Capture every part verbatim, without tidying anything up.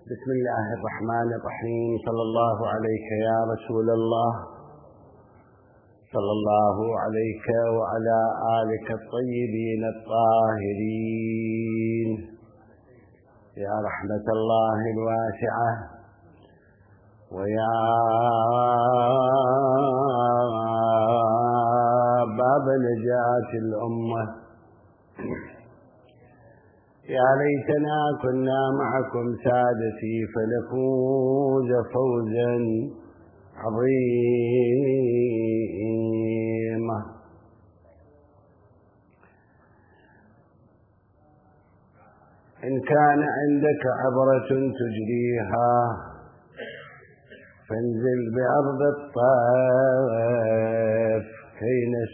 بسم الله الرحمن الرحيم. صلى الله عليك يا رسول الله، صلى الله عليك وعلى آلك الطيبين الطاهرين يا رحمة الله الواسعة ويا باب نجاة الأمة. يا ليتنا كنا معكم سادتي فنفوز فوزا عظيما. إن كان عندك عبرة تجريها فانزل بأرض الطائف كي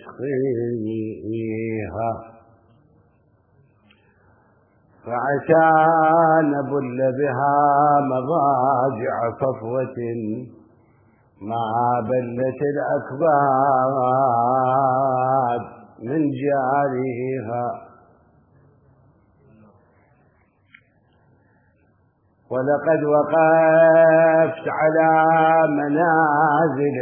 نسقيها، فعسى نبل بها مضاجع صفوة ما بلت الأكباد من جاريها. ولقد وقفت على منازل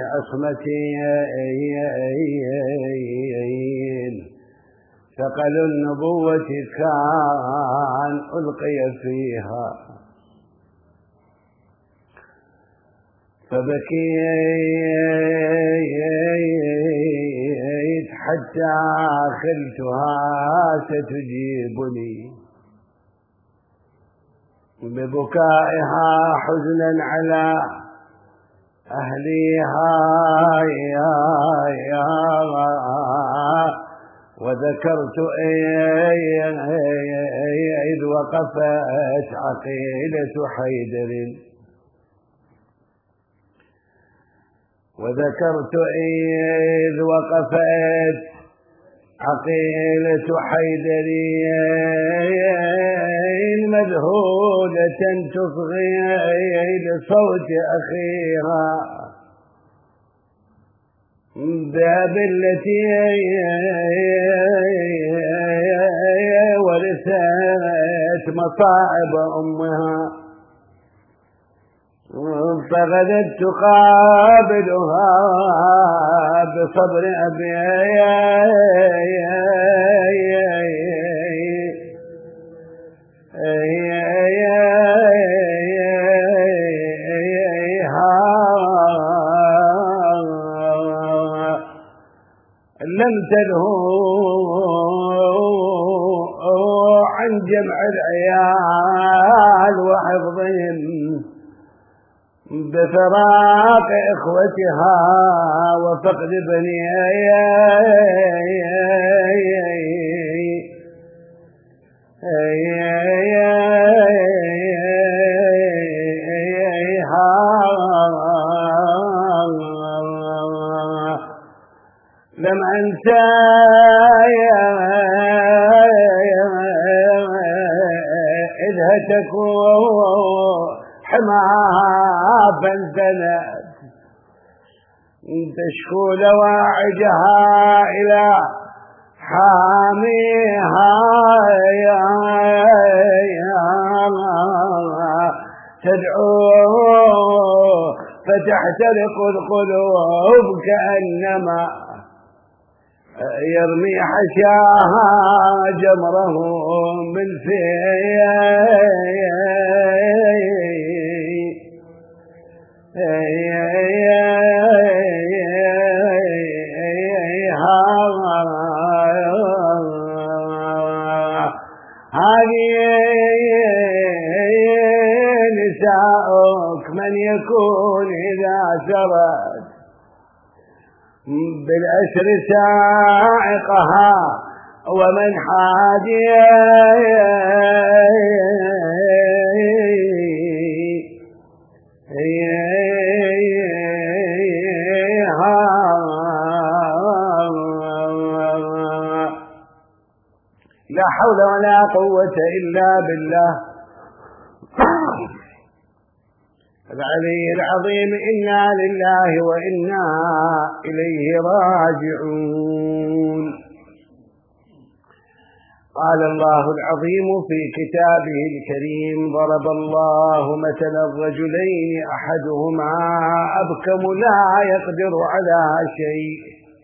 عصمتين، ثقل النبوة كان ألقي فيها، فبكيت حتى خلتها ستجيبني ببكائها حزنا على أهليها. يا يا وذكرت إذ وقفت عقيلة حيدر، وذكرت إذ وقفت عقيلة حيدر مذهولة تصغي لصوت أخيها باب التي ورثت مصائب أمها، فغدت تقابلها بصبر لم تلهو عن جمع العيال وحفظهم بفراق إخوتها وفقد بنيها. لم أنسى إذ هتكوا حماها فانتنت تشكو لواعجها إلى حاميها. تدعو فتحترق القلوب كأنما يرمي حشاها جمره من فيها. هذه نساؤك من يكون إذا سرت بالأسر سائقها ومن حاديها. لا حول ولا قوة إلا بالله العلي العظيم. إنا لله وإنا إليه راجعون. قال الله العظيم في كتابه الكريم: ضرب الله مثلا الرجلين أحدهما أبكم لا يقدر على شيء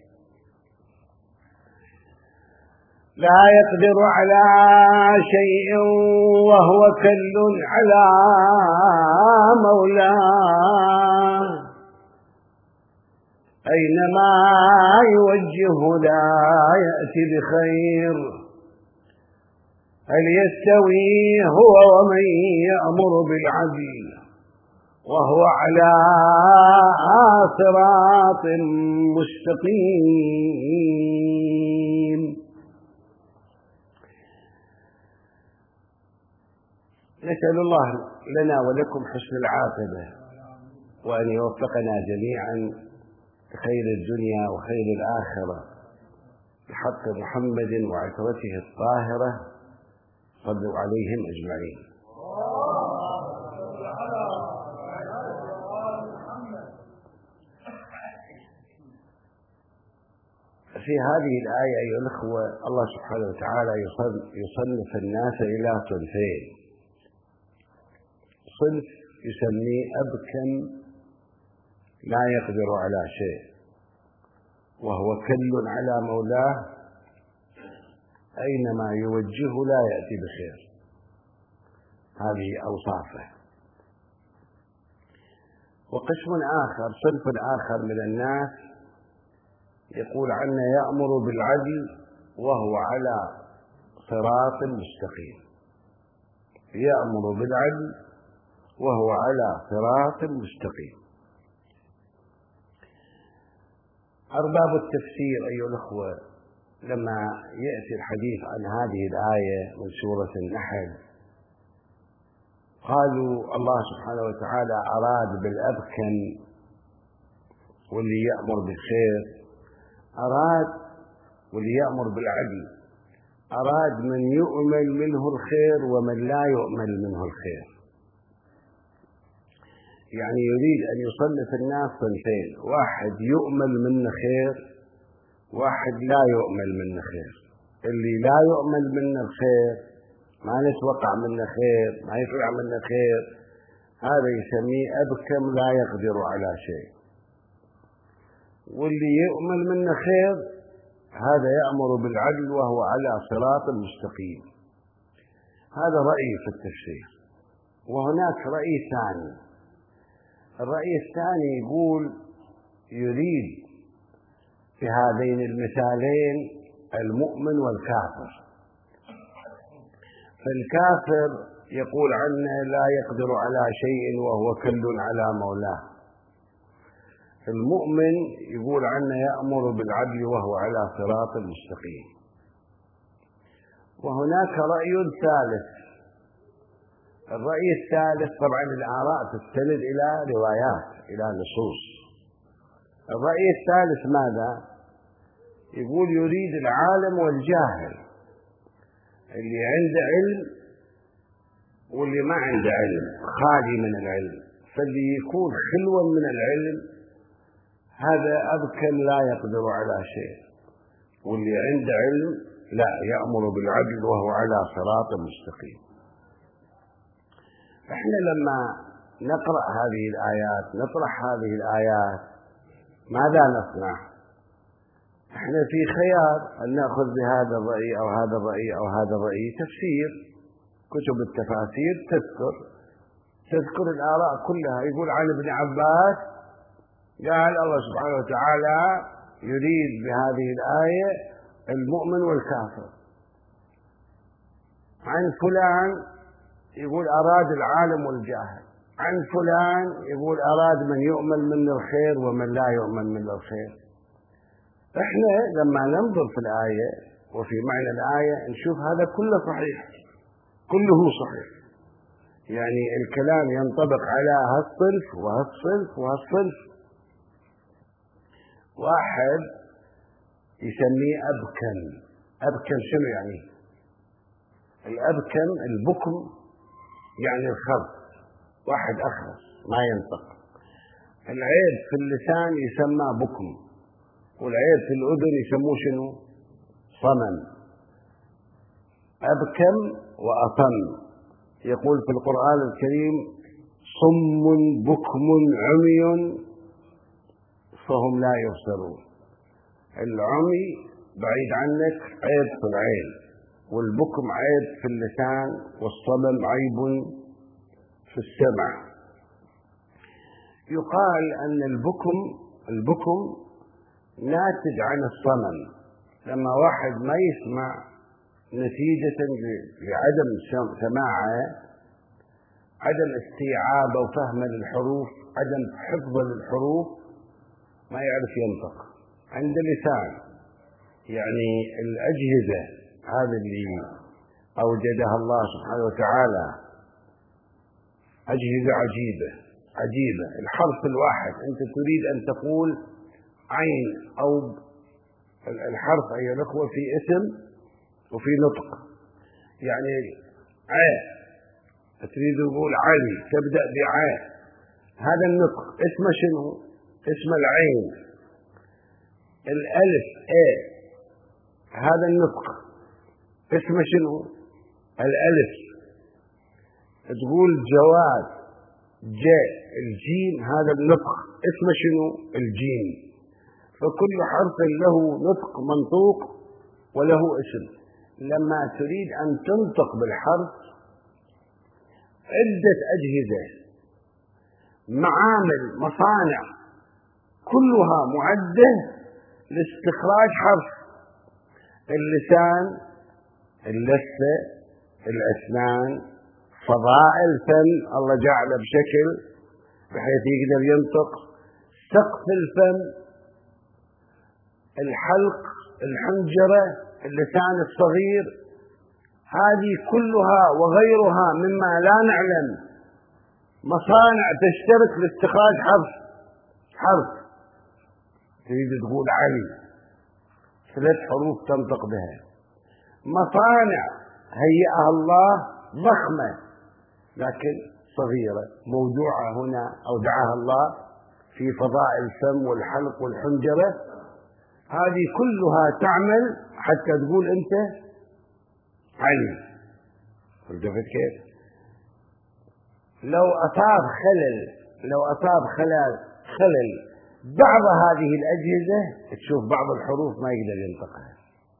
لا يقدر على شيء وهو كل على مولاه أينما يوجهه لا يأتي بخير هل يستوي هو ومن يأمر بالعدل وهو على صراط مستقيم. نسأل الله لنا ولكم حسن العاقبة، وأن يوفقنا جميعا لخير الدنيا وخير الآخرة بحق محمد وعترته الطاهرة، صلوا عليهم أجمعين. في هذه الآية أيها الأخوة الله سبحانه وتعالى يصنف الناس إلى صنفين: صنف يسميه أبكم لا يقدر على شيء وهو كل على مولاه أينما يوجهه لا يأتي بخير. هذه أوصافه. وقسم آخر، صنف آخر من الناس يقول عنه يأمر بالعدل وهو على صراط مستقيم. يأمر بالعدل وهو على صراط مستقيم. أرباب التفسير أيها الأخوة لما يأتي الحديث عن هذه الآية من سورة النحل قالوا الله سبحانه وتعالى أراد بالأبكم واللي يأمر بالخير، أراد واللي يأمر بالعدل، أراد من يؤمل منه الخير ومن لا يؤمل منه الخير. يعني يريد أن يصنف الناس صنفين: واحد يؤمل منه خير، واحد لا يؤمل منه خير. اللي لا يؤمل منه الخير، ما نتوقع منه خير، ما يطلع منه خير، هذا يسميه أبكم لا يقدر على شيء. واللي يؤمل منه خير هذا يأمر بالعدل وهو على صراط مستقيم. هذا رأي في التفسير. وهناك رأي ثاني. الرأي الثاني يقول يريد في هذين المثالين المؤمن والكافر. فالكافر يقول عنه لا يقدر على شيء وهو كل على مولاه. المؤمن يقول عنه يأمر بالعدل وهو على صراط مستقيم. وهناك رأي ثالث. الرأي الثالث طبعا الآراء تستند إلى روايات، إلى نصوص. الرأي الثالث ماذا؟ يقول يريد العالم والجاهل، اللي عنده علم واللي ما عنده علم، خالي من العلم. فاللي يكون خلوا من العلم هذا أبكم لا يقدر على شيء، واللي عنده علم لا يأمر بالعدل وهو على صراط مستقيم. احنا لما نقرأ هذه الآيات، نطرح هذه الآيات، ماذا نصنع؟ احنا في خيار أن نأخذ بهذا الرأي أو هذا الرأي أو هذا الرأي. تفسير، كتب التفاسير تذكر تذكر الآراء كلها. يقول عن ابن عباس قال الله سبحانه وتعالى يريد بهذه الآية المؤمن والكافر. عن فلان يقول أراد العالم والجاهل. عن فلان يقول أراد من يؤمن من الخير ومن لا يؤمن من الخير. احنا لما ننظر في الآية وفي معنى الآية نشوف هذا كله صحيح، كله صحيح. يعني الكلام ينطبق على هالصنف وهالصنف وهالصنف. واحد يسميه أبكم. أبكم شنو يعني؟ الأبكم البكم يعني الخرس، واحد أخرس ما ينطق. العيب في اللسان يسمى بكم، والعيب في الأذن يسموه شنو؟ صمم. أبكم وأطم. يقول في القرآن الكريم: صم بكم عمي فهم لا يبصرون. العمي بعيد عنك عيب في العين، والبكم عيب في اللسان، والصمم عيب في السمع. يقال أن البكم البكم ناتج عن الصمم. لما واحد ما يسمع نتيجة لعدم سماعه، عدم استيعابه وفهمه للحروف، عدم حفظه للحروف، ما يعرف ينطق. عند لسان يعني الأجهزة هذه اللي أوجدها الله سبحانه وتعالى أجهزة عجيبة عجيبة. الحرف الواحد أنت تريد أن تقول عين أو الحرف أيها الأخوة في اسم وفي نطق. يعني عين تريد تقول علي، تبدأ بعين، هذا النطق. اسمه شنو؟ اسم العين. الألف ايه، هذا النطق. اسمه شنو؟ الألف. تقول جواد جاء، الجيم، هذا النطق. اسمه شنو؟ الجيم. فكل حرف له نطق منطوق وله اسم. لما تريد أن تنطق بالحرف، عدة أجهزة، معامل، مصانع، كلها معدة لاستخراج حرف. اللسان، اللثة، الأسنان، فضاء الفم الله جعله بشكل بحيث يقدر ينطق، سقف الفم، الحلق، الحنجرة، اللسان الصغير. هذه كلها وغيرها مما لا نعلم مصانع تشترك لاستخراج حرف حرف تريد تقول علي، ثلاث حروف تنطق بها. مصانع هيئها الله ضخمة لكن صغيرة، موضوعة هنا أودعها الله في فضاء الفم والحلق والحنجرة. هذه كلها تعمل حتى تقول أنت علي. فهمت كيف؟ لو أصاب خلل لو أصاب خلل خلل بعض هذه الأجهزة، تشوف بعض الحروف ما يقدر ينطقها.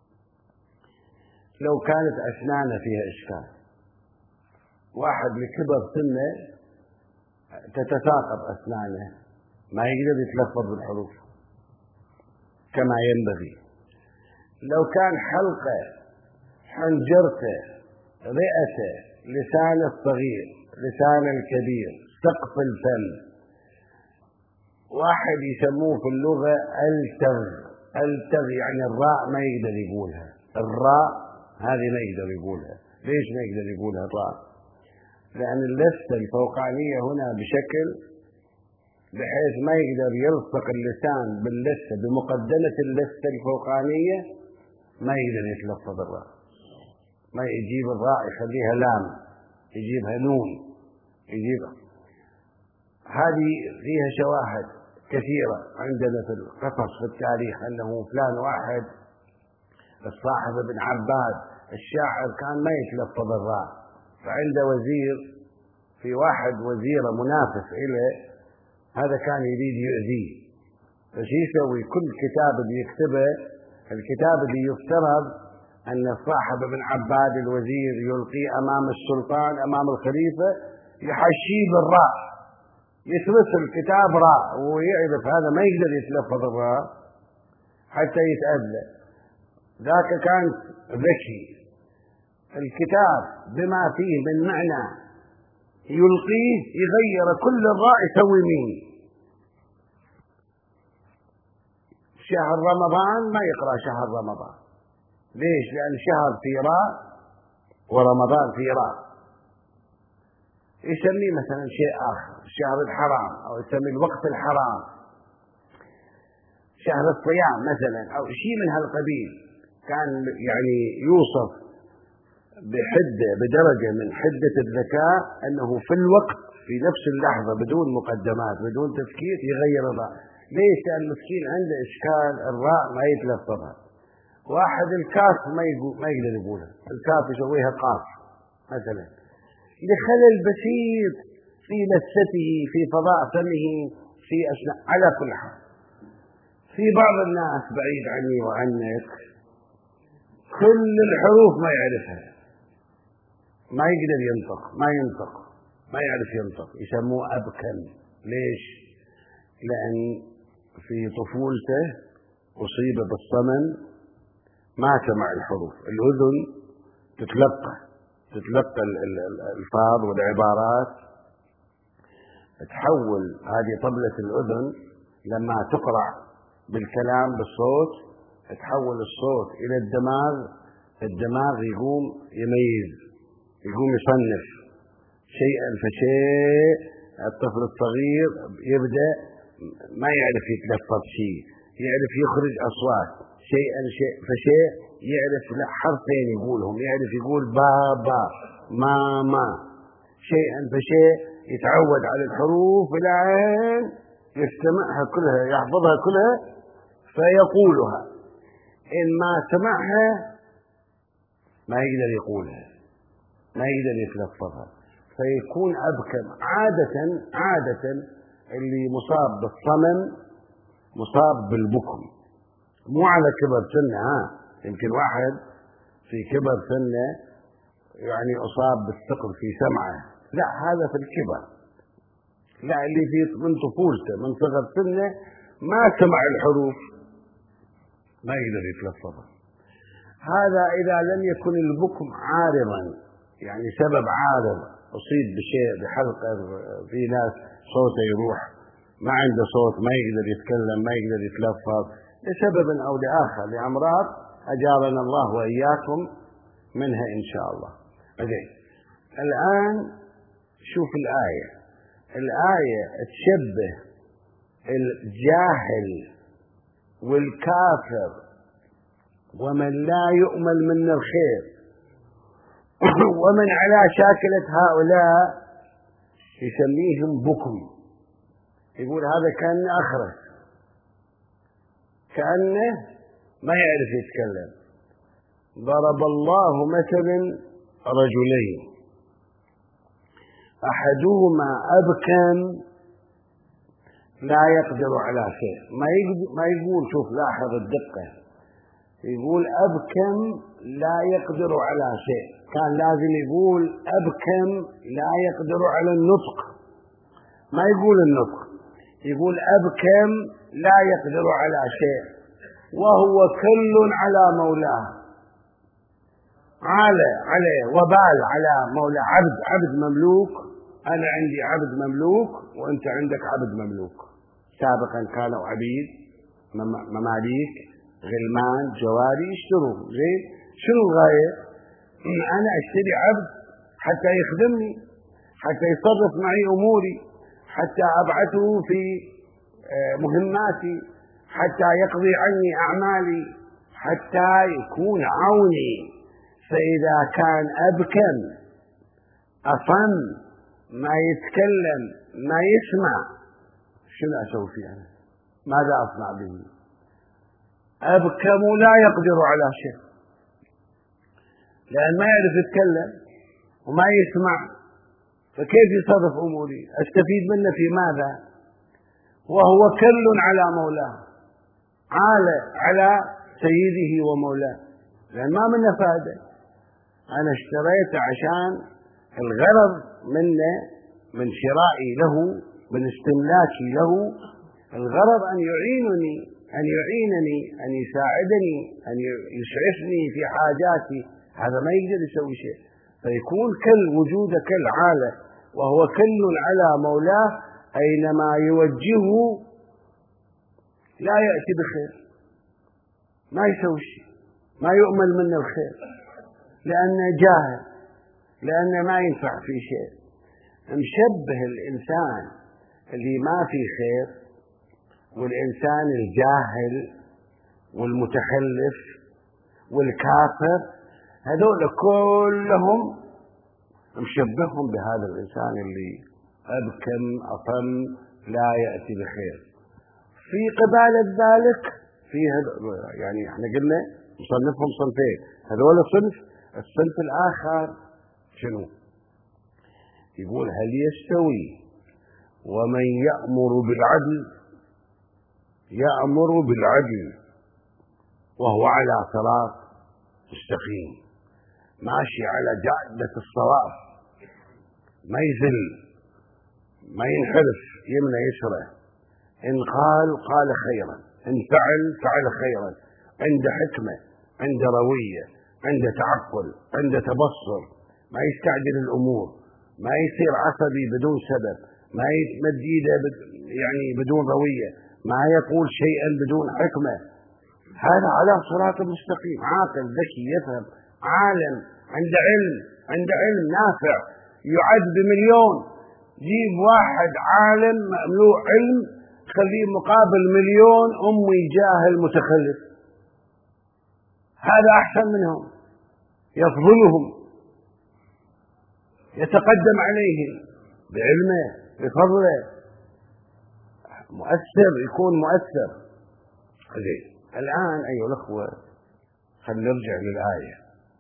لو كانت أسنانه فيها إشكال، واحد لكبر سنه تتساقط أسنانه، ما يقدر يتلفظ بالحروف كما ينبغي. لو كان حلقه، حنجرته، رئته، لسانه الصغير، لسانه الكبير، سقف الفم. واحد يسموه في اللغة التغ. التغ يعني الراء ما يقدر يقولها. الراء هذه ما يقدر يقولها. ليش ما يقدر يقولها الراء؟ لأن اللثة الفوقانية هنا بشكل بحيث ما يقدر يلصق اللسان باللثة بمقدمة اللثة الفوقانية، ما يقدر يتلفظ الراء. ما يجيب الراء يخليها لام، يجيبها نون، يجيبها. هذه فيها شواهد كثيرة عندنا في القصص في التاريخ، أنه فلان واحد الصاحب ابن عباد الشاعر كان ما يتلفظ الراء، فعنده وزير، في واحد وزيره منافس إليه، هذا كان يريد يؤذيه، فشي يسوي؟ كل كتاب اللي يكتبه، الكتاب اللي يفترض أن صاحب ابن عباد الوزير يلقيه أمام السلطان أمام الخليفة، يحشيه بالراء، يثبت الكتاب راء، ويعرف هذا ما يقدر يتلفظ الراء حتى يتأذى. ذاك كان ذكي، الكتاب بما فيه من معنى يلقيه يغير كل الراء، يسوي مين؟ شهر رمضان ما يقرأ شهر رمضان. ليش؟ لأن شهر في راء ورمضان في راء. يسميه مثلا شيء آخر، الشهر الحرام، أو يسمي الوقت الحرام، شهر الصيام مثلا، أو شيء من هالقبيل. كان يعني يوصف بحدة بدرجة من حدة الذكاء أنه في الوقت في نفس اللحظة بدون مقدمات بدون تفكير يغير الراء. ليش؟ لأن المسكين عنده إشكال الراء ما يتلفظها، واحد الكاف ما يقول ما يقدر يقولها، الكاف يسويها قاف مثلا لخلل بسيط في لثته في فضاء فمه في أثناء. على كل حال في بعض الناس بعيد عني وعنك كل الحروف ما يعرفها، ما يقدر ينطق، ما ينطق ما يعرف ينطق، يسموه أبكم. ليش؟ لأن في طفولته أصيب بالصمم، ما سمع الحروف، الأذن تتلقى تتلقى الألفاظ والعبارات، تحول هذه طبلة الأذن لما تقرع بالكلام بالصوت تحول الصوت إلى الدماغ، الدماغ يقوم يميز، يقوم يصنف شيئا فشيء. الطفل الصغير يبدأ ما يعرف يتلفظ شيء، يعرف يخرج أصوات شيئا شيء فشيء، يعرف حرفين يقولهم، يعرف يقول بابا ماما شيئا فشيء، يتعود على الحروف العين يستمعها كلها يحفظها كلها فيقولها. إن ما سمعها ما يقدر يقولها، ما يقدر يتلفظها، فيكون أبكم. عادة عادة اللي مصاب بالصمم مصاب بالبكم، مو على كبر سنه. ها يمكن واحد في كبر سنه يعني أصاب بالثقل في سمعه، لا هذا في الكبر. لا اللي في من طفولته من صغر سنه ما سمع الحروف ما يقدر يتلفظها. هذا إذا لم يكن البكم عارضا، يعني سبب عارض، أصيب بشيء بحلقة، في ناس صوته يروح ما عنده صوت، ما يقدر يتكلم ما يقدر يتلفظ لسبب أو لآخر، لأمراض أجارنا الله وإياكم منها إن شاء الله. أجي. الآن شوف الآية، الآية تشبه الجاهل والكافر ومن لا يؤمل من الخير ومن على شاكلة هؤلاء يسميهم بكم. يقول هذا كأنه أخرس، كأنه ما يعرف يتكلم. ضرب الله مثلا رجلين أحدهما أبكم لا يقدر على شيء، ما يقول شوف لاحظ الدقة، يقول أبكم لا يقدر على شيء، كان لازم يقول أبكم لا يقدر على النطق، ما يقول النطق، يقول أبكم لا يقدر على شيء وهو كل على مولاه، على عليه وبال على مولاه، عبد عبد مملوك. أنا عندي عبد مملوك وأنت عندك عبد مملوك. سابقا كانوا عبيد مماليك غلمان جواري يشتروا زين. شنو الغاية؟ أنا أشتري عبد حتى يخدمني، حتى يصرف معي أموري، حتى أبعثه في مهماتي، حتى يقضي عني أعمالي، حتى يكون عوني. فإذا كان أبكم أصم ما يتكلم ما يسمع، شنو أسوي فيه أنا؟ ماذا أصنع به؟ أبكم لا يقدر على شيء، لأن ما يعرف يتكلم وما يسمع، فكيف يصرف أموري؟ أستفيد منه في ماذا؟ وهو كل على مولاه، عالة على سيده ومولاه، لأن ما منه فائدة. أنا اشتريته عشان الغرض منه من شرائي له من استملاكي له الغرض أن يعينني أن يعينني أن يساعدني أن يسعفني في حاجاتي. هذا ما يقدر يسوي شيء، فيكون كل وجود كل عالة وهو كل على مولاه، أينما يوجهه لا يأتي بخير، ما يسوي شيء، ما يؤمل منه الخير، لأنه جاهل، لأنه ما ينفع في شيء. مشبه الإنسان اللي ما في خير والإنسان الجاهل والمتخلف والكافر، هذول كلهم مشبههم بهذا الإنسان اللي أبكم أصم لا يأتي بخير. في قبالة ذلك في يعني احنا قلنا مصنفهم صنفين، هذول صنف. الصنف الآخر شنو؟ يقول هل يستوي ومن يأمر بالعدل يأمر بالعدل وهو على صراط مستقيم، ماشي على جادة الصواب، ما يزل، ما ينحرف يمنى يسرى، إن قال قال خيرا، إن فعل فعل خيرا، عنده حكمة، عنده روية، عنده تعقل، عنده تبصر، ما يستعجل الأمور، ما يصير عصبي بدون سبب، ما يتمد ايده يعني بدون روية، ما يقول شيئا بدون حكمة. هذا على صراط مستقيم، عاقل ذكي يفهم، عالم، عنده علم، عنده علم نافع يعد بمليون. جيب واحد عالم مملوء علم خليه مقابل مليون أمي جاهل متخلف، هذا أحسن منهم، يفضلهم، يتقدم عليهم بعلمه بفضله، مؤثر، يكون مؤثر. زين. الآن أيها الأخوة خلينا نرجع للآية.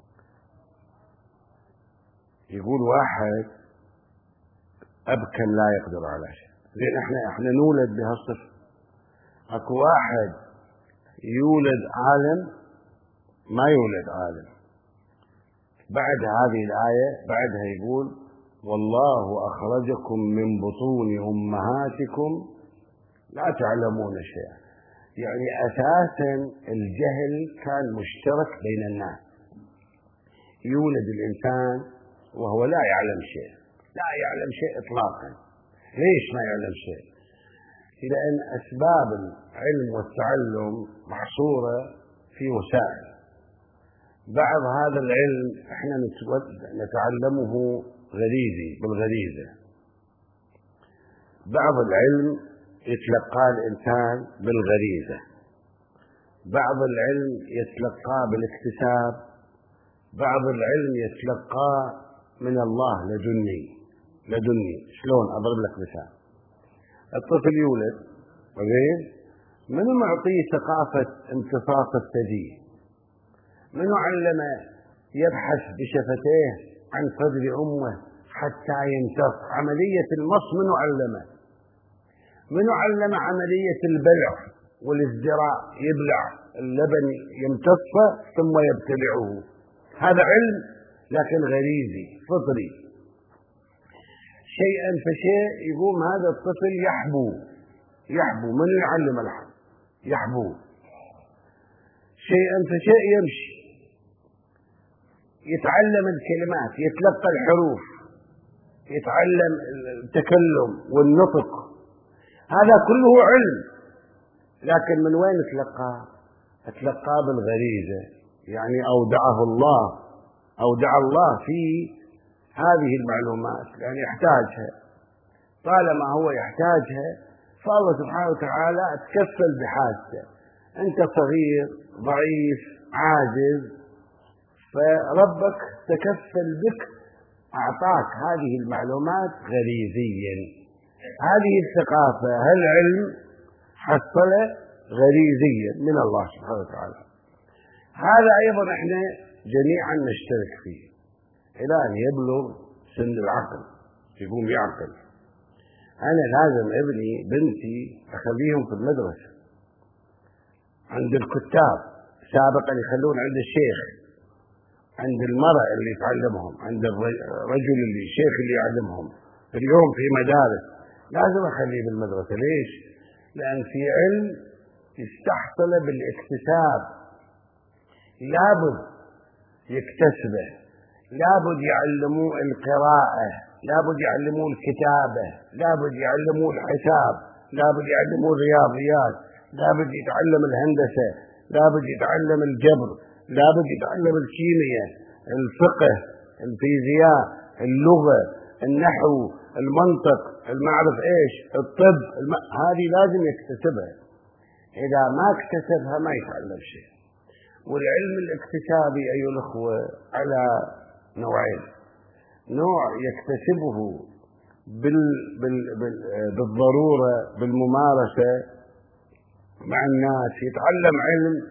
يقول واحد أبكم لا يقدر على شيء. زين، احنا احنا نولد بهالصفة. اكو واحد يولد عالم، ما يولد عالم. بعد هذه الآية بعدها يقول والله أخرجكم من بطون أمهاتكم لا تعلمون شيئا. يعني أساسا الجهل كان مشترك بين الناس. يولد الإنسان وهو لا يعلم شيء، لا يعلم شيء إطلاقا. ليش ما يعلم شيء؟ لأن أسباب العلم والتعلم محصورة في وسائل. بعض هذا العلم احنا نتعلمه غريزي بالغريزة، بعض العلم يتلقاه الإنسان بالغريزة، بعض العلم يتلقاه بالاكتساب، بعض العلم يتلقاه من الله لدني لدني. شلون؟ أضرب لك مثال. الطفل يولد، زين، منو معطيه ثقافة امتصاص الثدي؟ منو علمه يبحث بشفتيه عن صدر أمه حتى يمتص؟ عملية المص منو علمه؟ منو علم عملية البلع والازدراء؟ يبلع اللبن يمتصه ثم يبتلعه. هذا علم لكن غريزي فطري. شيئا فشيء يقوم هذا الطفل يحبو يحبو منو يعلم الحب؟ يحبو. شيئا فشيء يمشي، يتعلم الكلمات، يتلقى الحروف، يتعلم التكلم والنطق. هذا كله علم، لكن من وين تلقاه؟ تلقاه بالغريزة. يعني أودعه الله أودع الله في هذه المعلومات لأن يحتاجها. طالما هو يحتاجها فالله سبحانه وتعالى تكفل بحاجته. أنت صغير ضعيف عاجز، فربك تكفل بك، أعطاك هذه المعلومات غريزيا. هذه الثقافة هالعلم حصل غريزيا من الله سبحانه وتعالى. هذا أيضا احنا جميعا نشترك فيه إلى أن يبلغ سن العقل، يقوم يعقل. أنا لازم ابني بنتي أخليهم في المدرسة عند الكتاب سابقا، يخلون عند الشيخ، عند المرأة اللي تعلمهم، عند الرجل اللي الشيخ اللي يعلمهم. اليوم في مدارس لازم أخليه بالمدرسة. ليش؟ لأن في علم يستحصل بالاكتساب، لابد يكتسبه، لابد يعلموه القراءة، لابد يعلموه الكتابة، لابد يعلموه الحساب، لابد يعلموه الرياضيات، لابد يتعلم الهندسة، لابد يتعلم الجبر، لابد يتعلم الكيمياء، الفقه، الفيزياء، اللغة، النحو، المنطق، المعرف ايش، الطب، الم... هذه لازم يكتسبها. إذا ما اكتسبها ما يتعلم شيء. والعلم الاكتسابي أيها الأخوة على نوعين: نوع يكتسبه بال... بال... بال... بالضرورة، بالممارسة مع الناس، يتعلم علم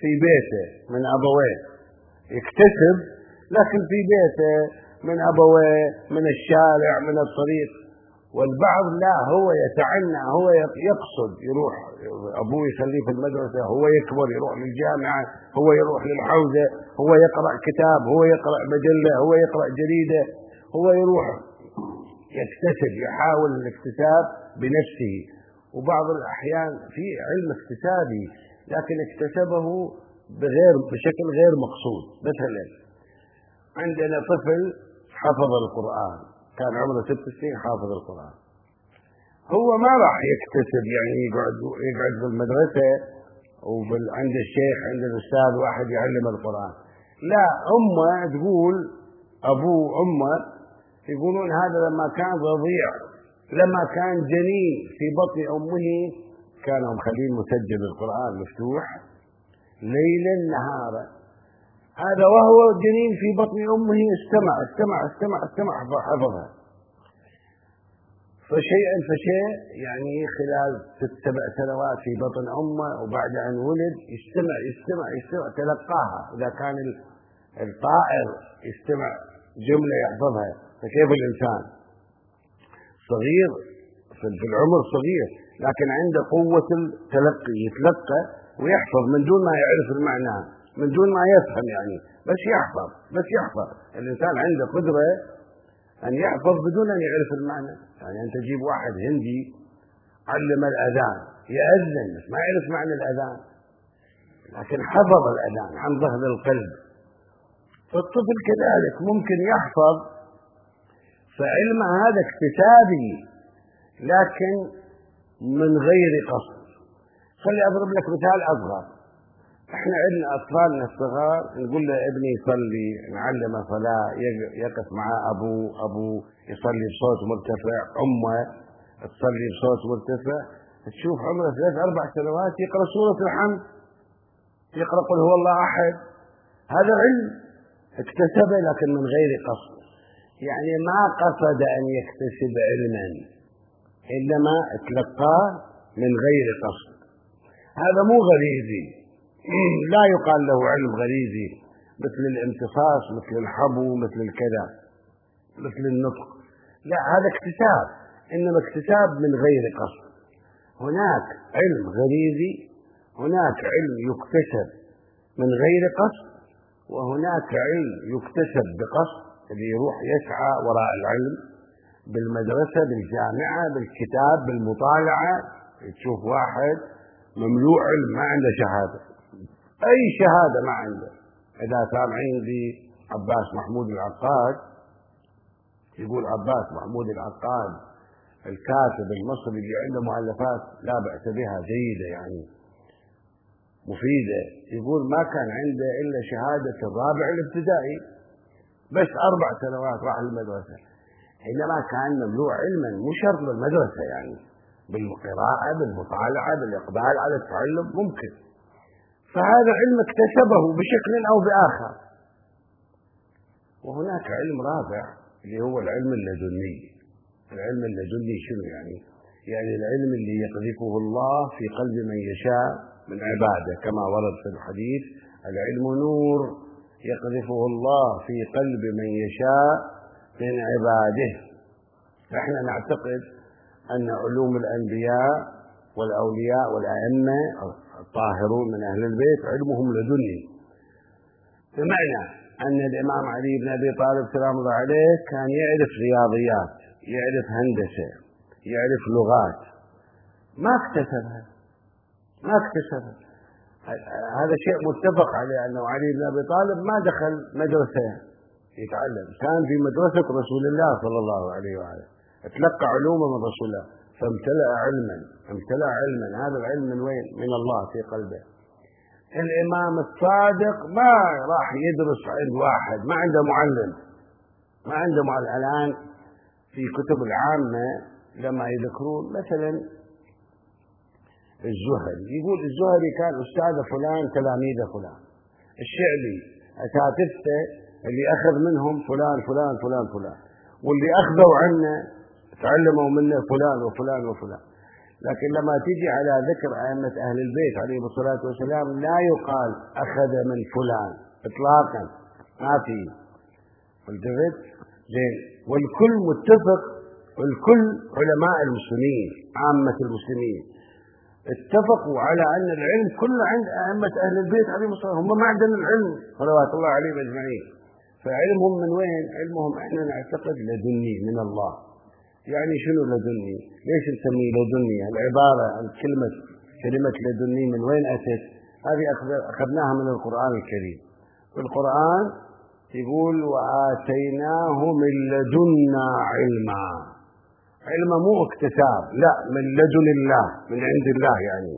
في بيته من أبويه يكتسب، لكن في بيته من أبويه من الشارع من الطريق. والبعض لا، هو يتعنى، هو يقصد يروح، أبوه يخليه في المدرسة، هو يكبر يروح للجامعة، هو يروح للحوزة، هو يقرأ كتاب، هو يقرأ مجلة، هو يقرأ جريدة، هو يروح يكتسب، يحاول الاكتساب بنفسه. وبعض الأحيان في علم اكتسابي لكن اكتسبه بغير بشكل غير مقصود. مثلا عندنا طفل حفظ القرآن، كان عمره ست سنين حافظ القرآن، هو ما راح يكتسب يعني يقعد يقعد في المدرسة وعند الشيخ عند الأستاذ واحد يعلم القرآن، لا، أمه تقول، أبوه أمه يقولون هذا لما كان رضيع، لما كان جنين في بطن أمه كانوا مخلين مسجل القرآن مفتوح ليلا نهارا، هذا وهو جنين في بطن أمه استمع استمع استمع استمع حفظها. فشيئا فشيء يعني خلال ست سبع سنوات في بطن أمه، وبعد أن ولد يستمع يستمع يستمع تلقاها. إذا كان الطائر يستمع جملة يحفظها، فكيف الإنسان صغير في العمر صغير لكن عنده قوة التلقي، يتلقى ويحفظ من دون ما يعرف المعنى، من دون ما يفهم، يعني بس يحفظ بس يحفظ. الإنسان عنده قدرة أن يحفظ بدون أن يعرف المعنى. يعني أنت تجيب واحد هندي علم الأذان يأذن بس ما يعرف معنى الأذان، لكن حفظ الأذان عن ظهر القلب. فالطفل كذلك ممكن يحفظ، فعلم هذا اكتسابي لكن من غير قصد. خلي أضرب لك مثال أصغر. احنا عندنا أطفالنا الصغار نقول له ابني يصلي، نعلمه صلاة، يقف معاه أبوه، أبوه يصلي بصوت مرتفع، أمه تصلي بصوت مرتفع، تشوف عمره ثلاث أربع سنوات يقرأ سورة الحمد، يقرأ قل هو الله أحد. هذا علم اكتسبه لكن من غير قصد، يعني ما قصد أن يكتسب علما إنما تلقاه من غير قصد. هذا مو غريزي، لا يقال له علم غريزي مثل الامتصاص، مثل الحبو، مثل الكذا، مثل النطق، لا، هذا اكتساب، إنما اكتساب من غير قصد. هناك علم غريزي، هناك علم يكتسب من غير قصد، وهناك علم يكتسب بقصد، اللي يروح يسعى وراء العلم بالمدرسة بالجامعة بالكتاب بالمطالعة. تشوف واحد مملوء علم ما عنده شهادة، أي شهادة ما عنده. إذا سامعين ذي عباس محمود العقاد، يقول عباس محمود العقاد الكاتب المصري اللي عنده مؤلفات لا بأس بها جيدة يعني مفيدة، يقول ما كان عنده إلا شهادة الرابع الابتدائي، بس أربع سنوات راح المدرسة، حينما كان مملوء علما، مو شرط بالمدرسة، يعني بالقراءة بالمطالعة بالإقبال على التعلم ممكن. فهذا علم اكتسبه بشكل أو بآخر. وهناك علم رابع اللي هو العلم اللدني. العلم اللدني شنو يعني؟ يعني العلم اللي يقذفه الله في قلب من يشاء من عباده، كما ورد في الحديث العلم نور يقذفه الله في قلب من يشاء من عباده. احنا نعتقد أن علوم الأنبياء والأولياء والأئمة الطاهرون من أهل البيت علمهم لدني، بمعنى أن الإمام علي بن أبي طالب سلام الله عليه كان يعرف رياضيات، يعرف هندسة، يعرف لغات، ما اكتسبها ما اكتسبها هذا شيء متفق عليه، أنه علي بن أبي طالب ما دخل مدرسة يتعلم، كان في مدرسة رسول الله صلى الله عليه وآله، تلقى علومه من رسول الله، فامتلأ علما امتلأ علما. هذا العلم من وين؟ من الله في قلبه. الإمام الصادق ما راح يدرس عند واحد، ما عنده معلم ما عنده معلم. الآن في كتب العامة لما يذكرون مثلا الزهري، يقول الزهري كان أستاذ فلان تلاميذ فلان، الشعبي أساتذته اللي أخذ منهم فلان فلان فلان فلان، واللي أخذوا عنه تعلموا منه فلان وفلان وفلان. لكن لما تيجي على ذكر أئمة أهل البيت عليهم الصلاة والسلام لا يقال أخذ من فلان إطلاقا، ما في. التفت زين. والكل متفق، والكل علماء المسلمين عامة المسلمين اتفقوا على أن العلم كله عند أئمة أهل البيت عليهم الصلاة والسلام، هم معدن العلم صلوات الله عليهم أجمعين. فعلمهم من وين؟ علمهم احنا نعتقد لدني من الله. يعني شنو لدني؟ ليش نسميه لدني؟ العبارة عن كلمة كلمة لدني من وين أتت؟ هذه أخذناها من القرآن الكريم. في القرآن يقول وآتيناه من لدنا علما. علم مو اكتساب، لا، من لدن الله، من عند الله. يعني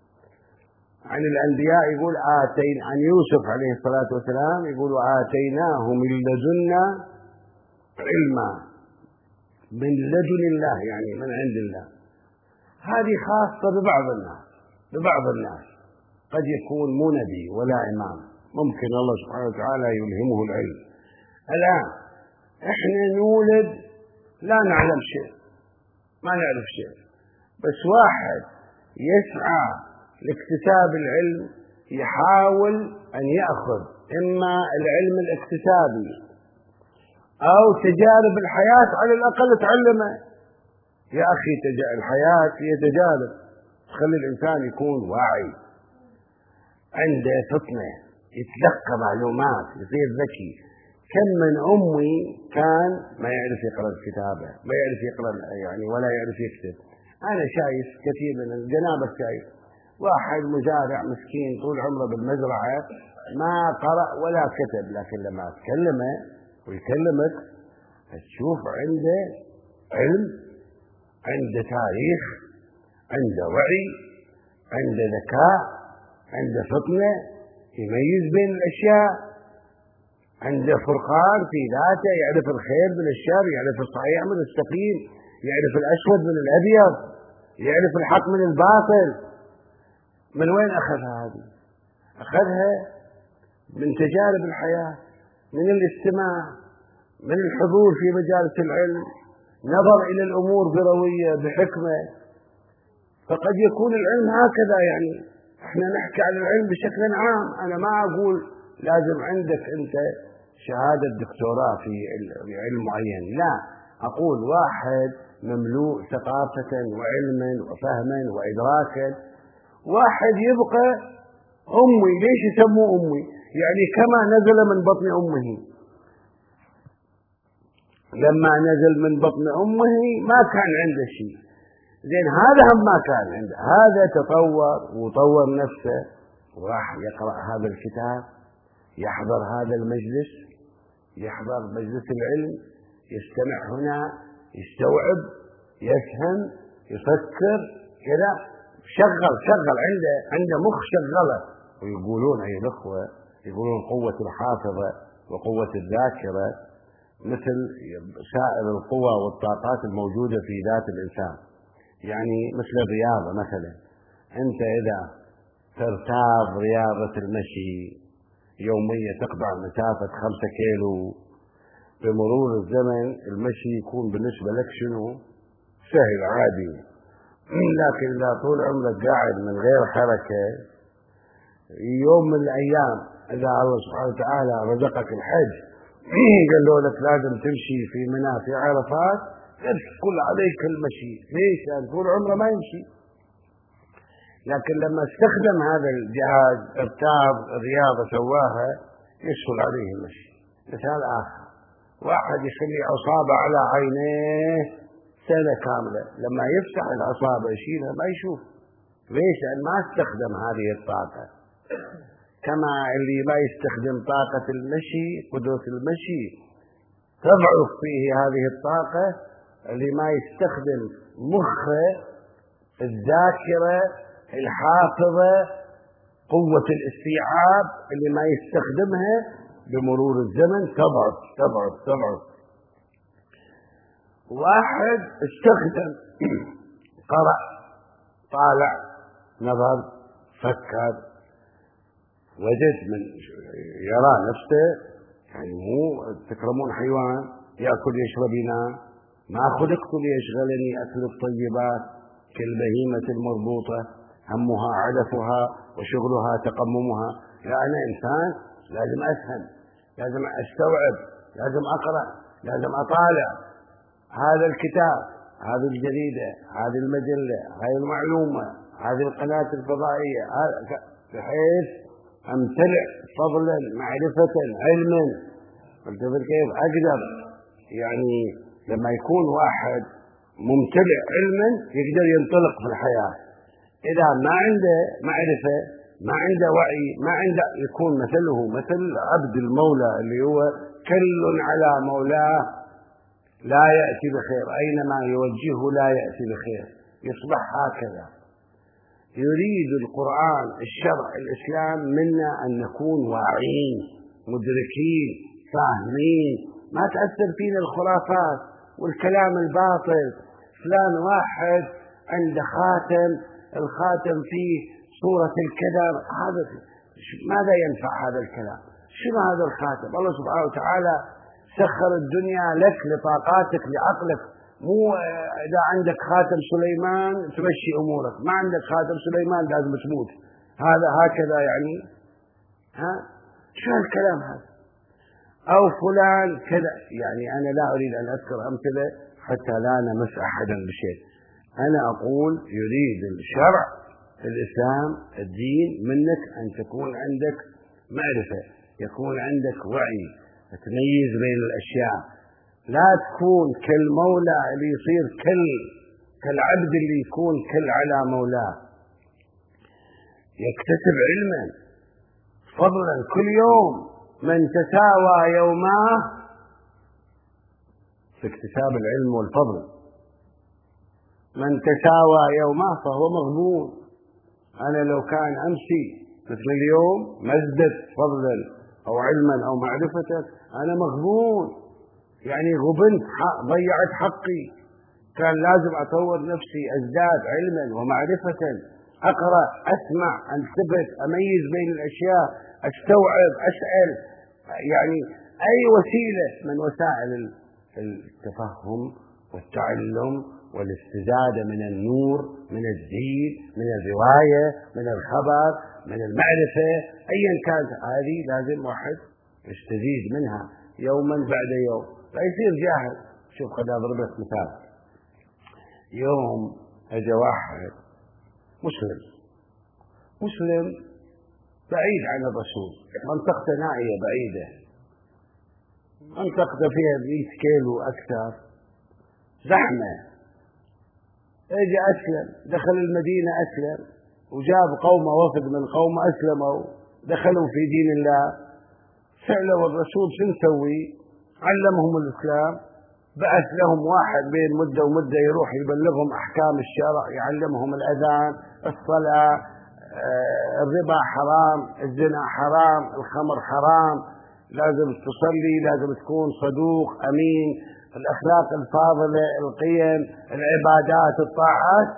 عن الأنبياء يقول آتين، عن يوسف عليه الصلاة والسلام يقول وآتيناه من لدنا علما، من لدن الله يعني من عند الله. هذه خاصة ببعض الناس، ببعض الناس قد يكون مو نبي ولا إمام، ممكن الله سبحانه وتعالى يلهمه العلم. الآن احنا نولد لا نعلم شيء، ما نعرف شيء، بس واحد يسعى لاكتساب العلم، يحاول أن يأخذ إما العلم الاكتسابي أو تجارب الحياة، على الأقل تعلمه. يا أخي الحياة هي تجارب تخلي الإنسان يكون واعي، عنده فطنة، يتلقى معلومات، يصير ذكي. كم من أمي كان ما يعرف يقرأ الكتابة، ما يعرف يقرأ يعني ولا يعرف يكتب. أنا شايف كثير من الجنابة، شايف واحد مزارع مسكين طول عمره بالمزرعة ما قرأ ولا كتب، لكن لما تكلمه ويكلمك تشوف عنده علم، عنده تاريخ، عنده وعي، عنده ذكاء، عنده فطنة، يميز بين الأشياء، عنده فرقان في ذاته، يعرف الخير من الشر، يعرف الصحيح من السقيم، يعرف الأسود من الأبيض، يعرف الحق من الباطل. من وين أخذها هذه؟ أخذها من تجارب الحياة، من الاستماع، من الحضور في مجالس العلم، نظر إلى الأمور بروية بحكمة. فقد يكون العلم هكذا. يعني احنا نحكي عن العلم بشكل عام، أنا ما أقول لازم عندك أنت شهادة دكتوراه في علم معين، لا، أقول واحد مملوء ثقافة وعلما وفهما وإدراكا. واحد يبقى أمي، ليش يسموه أمي؟ يعني كما نزل من بطن أمه، لما نزل من بطن أمه ما كان عنده شيء. زين، هذا هم ما كان عنده، هذا تطور وطور نفسه وراح يقرأ هذا الكتاب، يحضر هذا المجلس، يحضر مجلس العلم، يستمع هنا، يستوعب، يفهم، يفكر كذا، شغل شغل عنده عنده مخ شغله. ويقولون أي الأخوة يقولون قوة الحافظة وقوة الذاكرة مثل سائر القوى والطاقات الموجودة في ذات الإنسان. يعني مثل الرياضة مثلا، أنت إذا ترتاض رياضة المشي يوميا تقطع مسافة خمسة كيلو، بمرور الزمن المشي يكون بالنسبة لك شنو؟ سهل عادي. لكن إذا طول عمرك قاعد من غير حركة، يوم من الأيام إذا الله سبحانه وتعالى رزقك الحج قال له لك لازم تمشي في منى في عرفات، يثقل عليك المشي. ليش؟ لأن طول عمره ما يمشي. لكن لما استخدم هذا الجهاز، ارتاض الرياضة سواها، يسهل عليه المشي. مثال آخر، واحد يخلي عصابة على عينيه سنة كاملة، لما يفتح العصابة يشيلها ما يشوف. ليش؟ لأن ما استخدم هذه الطاقة. كما اللي ما يستخدم طاقة المشي، قدرة المشي تضعف فيه هذه الطاقة. اللي ما يستخدم مخه، الذاكرة، الحافظة، قوة الاستيعاب، اللي ما يستخدمها بمرور الزمن تضعف تضعف تضعف. واحد استخدم، قرأ، طالع، نظر، فكر، وجد من يرى نفسه، يعني مو تكرمون حيوان يأكل يشرب ينام، ما خلقت ليشغلني أكل الطيبات كالبهيمة المربوطة همها علفها وشغلها تقممها. لا، أنا إنسان لازم أفهم، لازم أستوعب، لازم أقرأ، لازم أطالع هذا الكتاب، هذه الجريدة، هذه المجلة، هذه المعلومة، هذه القناة الفضائية، بحيث أمتلئ فضلا معرفة علما. فلتفت كيف أقدر يعني لما يكون واحد ممتلئ علما يقدر ينطلق في الحياة. إذا ما عنده معرفة، ما عنده وعي، ما عنده، يكون مثله مثل عبد المولى اللي هو كل على مولاه لا يأتي بخير، أينما يوجهه لا يأتي بخير، يصبح هكذا. يريد القرآن الشرع الإسلام منا أن نكون واعين مدركين فاهمين، ما تأثر فينا الخرافات والكلام الباطل. فلان واحد عنده خاتم، الخاتم فيه صورة الكذا، هذا ماذا ينفع هذا الكلام؟ شنو هذا الخاتم؟ الله سبحانه وتعالى سخر الدنيا لك لطاقاتك لعقلك. مو إذا عندك خاتم سليمان تمشي أمورك، ما عندك خاتم سليمان لازم تموت. هذا هكذا يعني، ها شو هالكلام هذا؟ أو فلان كذا. يعني أنا لا أريد أن أذكر أمثلة حتى لا نمس أحدا بشيء. أنا أقول يريد الشرع الإسلام الدين منك أن تكون عندك معرفة، يكون عندك وعي، تميز بين الأشياء. لا تكون كالمولى اللي يصير كل كالعبد اللي يكون كل على مولاه. يكتسب علما فضلا كل يوم. من تساوى يوماه في اكتساب العلم والفضل، من تساوى يوماه فهو مغبون. أنا لو كان أمسي مثل اليوم ما ازددت فضلا أو علما أو معرفة أنا مغبون، يعني غبنت، ضيعت حقي. كان لازم أطور نفسي، أزداد علما ومعرفة، أقرأ، أسمع، أنتبه، أميز بين الأشياء، أستوعب، أسأل. يعني أي وسيلة من وسائل التفهم والتعلم والاستزادة من النور، من الدين، من الرواية، من الخبر، من المعرفة، أيا كانت هذه لازم واحد يستزيد منها يوما بعد يوم، لا يصير جاهل. شوف قد أضرب لك مثال. يوم أجا واحد مسلم مسلم بعيد عن الرسول، منطقته نائية بعيدة، منطقته فيها مئة كيلو أكثر، زحمة. اجى أسلم، دخل المدينة أسلم، وجاب قومه وفد من قومه أسلموا، دخلوا في دين الله. سألوا الرسول شو نسوي؟ علمهم الإسلام، بعث لهم واحد بين مدة ومدة يروح يبلغهم أحكام الشرع، يعلمهم الأذان، الصلاة، الربا حرام، الزنا حرام، الخمر حرام، لازم تصلي، لازم تكون صدوق أمين، الأخلاق الفاضلة، القيم، العبادات، الطاعات.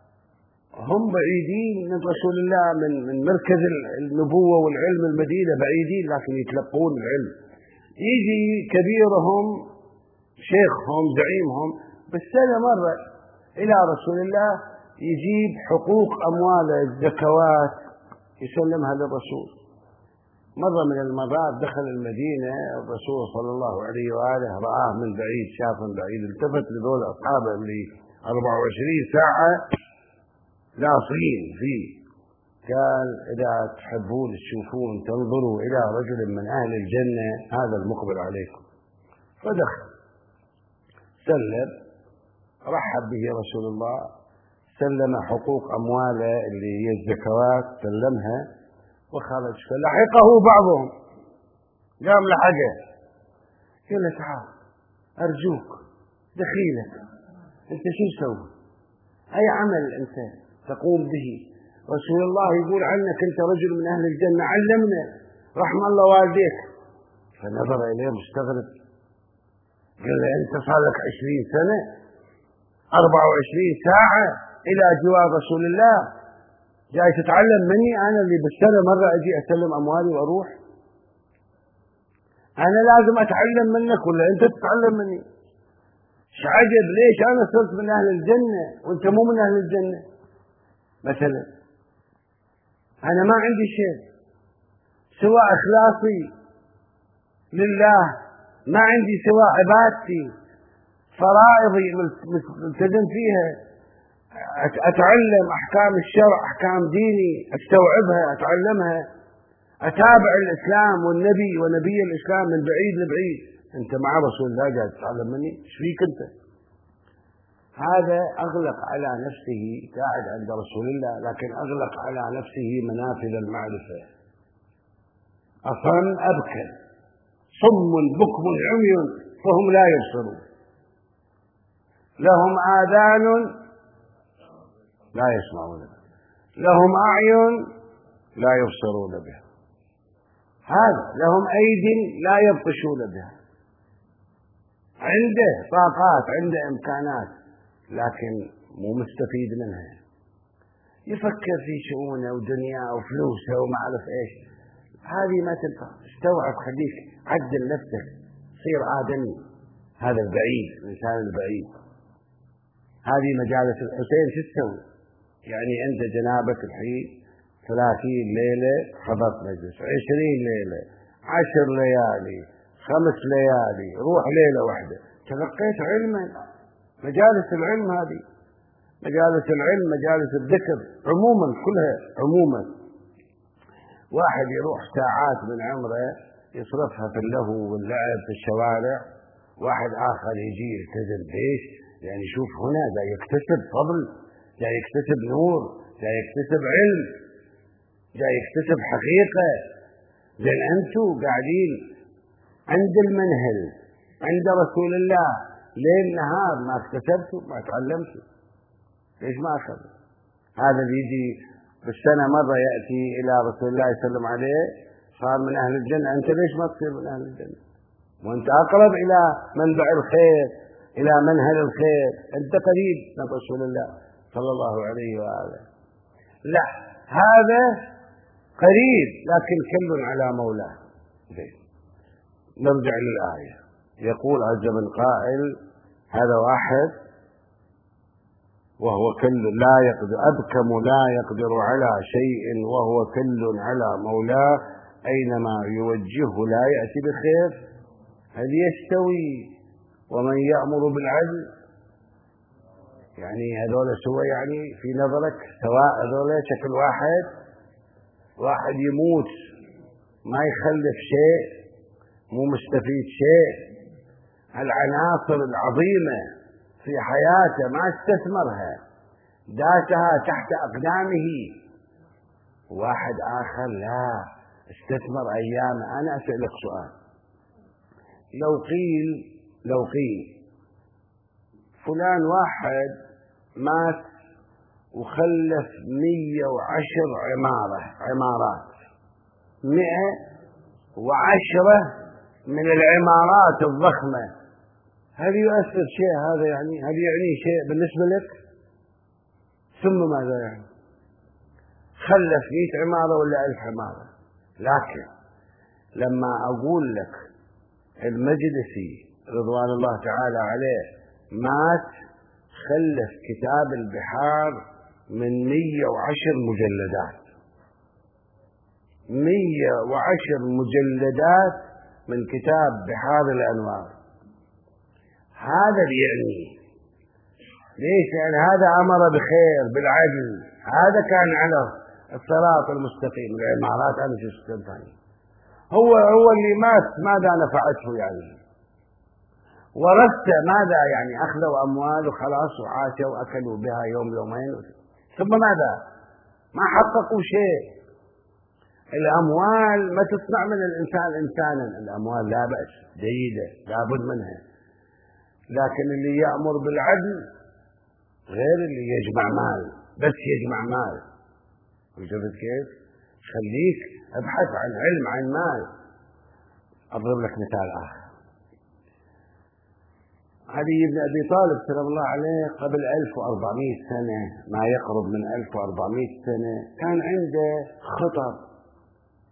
هم بعيدين من رسول الله، من من مركز النبوة والعلم المدينة، بعيدين لكن يتلقون العلم. يجي كبيرهم شيخهم زعيمهم بالسنة مرة إلى رسول الله، يجيب حقوق أمواله الزكوات يسلمها للرسول. مرة من المرات دخل المدينة الرسول صلى الله عليه وآله، رآه من بعيد، شافه من بعيد، التفت لذول أصحابه اللي أربعة وعشرين ساعة لاصقين فيه، قال إذا تحبون تشوفون تنظروا إلى رجل من أهل الجنة هذا المقبل عليكم. فدخل سلم، رحب به رسول الله، سلم حقوق أمواله اللي هي الزكوات، سلمها وخرج. فلحقه بعضهم، قام لحقه، قال له تعال أرجوك دخيلك، أنت شو تسوي؟ أي عمل أنت تقوم به؟ رسول الله يقول عنك أنت رجل من أهل الجنة، علمنا، رحم الله والديك. فنظر إليه مستغرب، قال له أنت صار لك عشرين سنة أربعة وعشرين ساعة إلى جوار رسول الله جاي تتعلم مني؟ أنا اللي بالسنة مرة أجي أسلم أموالي وأروح؟ أنا لازم أتعلم منك ولا أنت تتعلم مني؟ عجب ليش أنا صرت من أهل الجنة وأنت مو من أهل الجنة مثلا. أنا ما عندي شيء سوى إخلاصي لله، ما عندي سوى عبادتي، فرائضي ملتزم فيها، أتعلم أحكام الشرع، أحكام ديني أستوعبها أتعلمها، أتابع الإسلام والنبي ونبي الإسلام من بعيد لبعيد. أنت مع رسول الله قاعد تتعلم مني، إيش فيك أنت؟ هذا أغلق على نفسه، قاعد عند رسول الله لكن أغلق على نفسه منافذ المعرفة. أصم أبكم صم بكم عمي فهم لا يبصرون، لهم آذان لا يسمعون بها، لهم أعين لا يبصرون بها، هذا لهم أيد لا يبطشون بها، عنده طاقات عنده إمكانات لكن مو مستفيد منها، يفكر في شؤونه ودنياه وفلوسه وما أعرف إيش. هذه ما تنفع. استوعب، خليك عدل نفسك، صير آدمي. هذا البعيد، الإنسان البعيد. هذه مجالس الحسين شو تسوي؟ يعني أنت جنابك الحين ثلاثين ليلة حضرت مجلس، عشرين ليلة، عشر ليالي، خمس ليالي، روح ليلة واحدة تلقيت علما. مجالس العلم هذه مجالس العلم، مجالس الذكر عموما، كلها عموما. واحد يروح ساعات من عمره يصرفها في اللهو واللعب في الشوارع، واحد آخر يجي يلتزم. ليش؟ يعني شوف هنا لا يكتسب فضل، لا يكتسب نور، لا يكتسب علم، لا يكتسب حقيقة. زين أنتوا قاعدين عند المنهل عند رسول الله ليل نهار ما اكتسبتوا ما تعلمتوا، ليش ما أخذوا؟ هذا اللي يجي بالسنة مرة يأتي إلى رسول الله يسلم عليه صار من أهل الجنة، أنت ليش ما تصير من أهل الجنة وأنت أقرب إلى منبع الخير إلى منهل الخير، أنت قريب من رسول الله صلى الله عليه وآله. لا، هذا قريب لكن كل على مولاه. نرجع للآية. يقول عز من قائل هذا واحد وهو كل لا يقدر، أبكم لا يقدر على شيء وهو كل على مولاه، أينما يوجهه لا يأتي بخير. هل يستوي ومن يأمر بالعدل؟ يعني هذول سوى، يعني في نظرك سواء هذول شكل واحد؟ واحد يموت ما يخلف شيء، مو مستفيد شيء، العناصر العظيمة في حياته ما استثمرها، داسها تحت أقدامه. واحد آخر لا استثمر أيامه. أنا أسألك سؤال، لو قيل لو قيل فلان واحد مات وخلف مية وعشر عمارة عمارات مئة وعشرة من العمارات الضخمة، هل يؤثر شيء هذا؟ يعني هل يعني شيء بالنسبة لك؟ ثم ماذا يعني؟ خلف مئة عمارة ولا ألف عمارة. لكن لما أقول لك المجلسي رضوان الله تعالى عليه مات خلف كتاب البحار من مية وعشر مجلدات، مية وعشر مجلدات من كتاب بحار الأنوار، هذا يعني ليش؟ لأن هذا أمر بخير بالعدل، هذا كان على الصراط المستقيم. العمارات أنا شو ثاني، هو هو اللي مات ماذا نفعته؟ يعني ورثته ماذا؟ يعني أخذوا أموال وخلاص وعاشوا وأكلوا بها يوم يومين ثم ماذا؟ ما حققوا شيء. الأموال ما تصنع من الإنسان إنسانا، الأموال لا بأس جيدة لابد منها، لكن اللي يأمر بالعدل غير اللي يجمع مال، بس يجمع مال. وجدت كيف؟ خليك ابحث عن علم عن مال. أضرب لك مثال آخر. علي بن أبي طالب سلام الله عليه قبل ألف وأربعمائة سنة، ما يقرب من ألف وأربعمائة سنة، كان عنده خطب،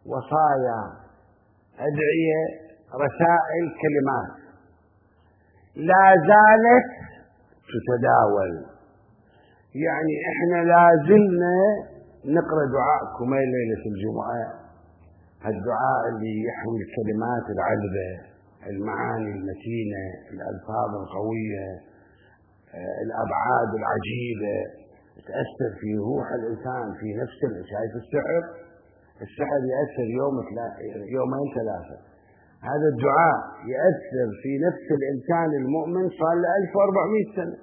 وصايا، أدعية، رسائل، كلمات لا زالت تتداول. يعني إحنا لا زلنا نقرأ دعاء كميل ليلة الجمعة، الدعاء اللي يحوي الكلمات العذبة، المعاني المتينة، الألفاظ القوية، الأبعاد العجيبة، تأثر في روح الإنسان، في نفس. شايف السحر؟ السحر يأثر يوم يومين ثلاثة. هذا الدعاء يأثر في نفس الإنسان المؤمن صار له ألف وأربعمائة سنة.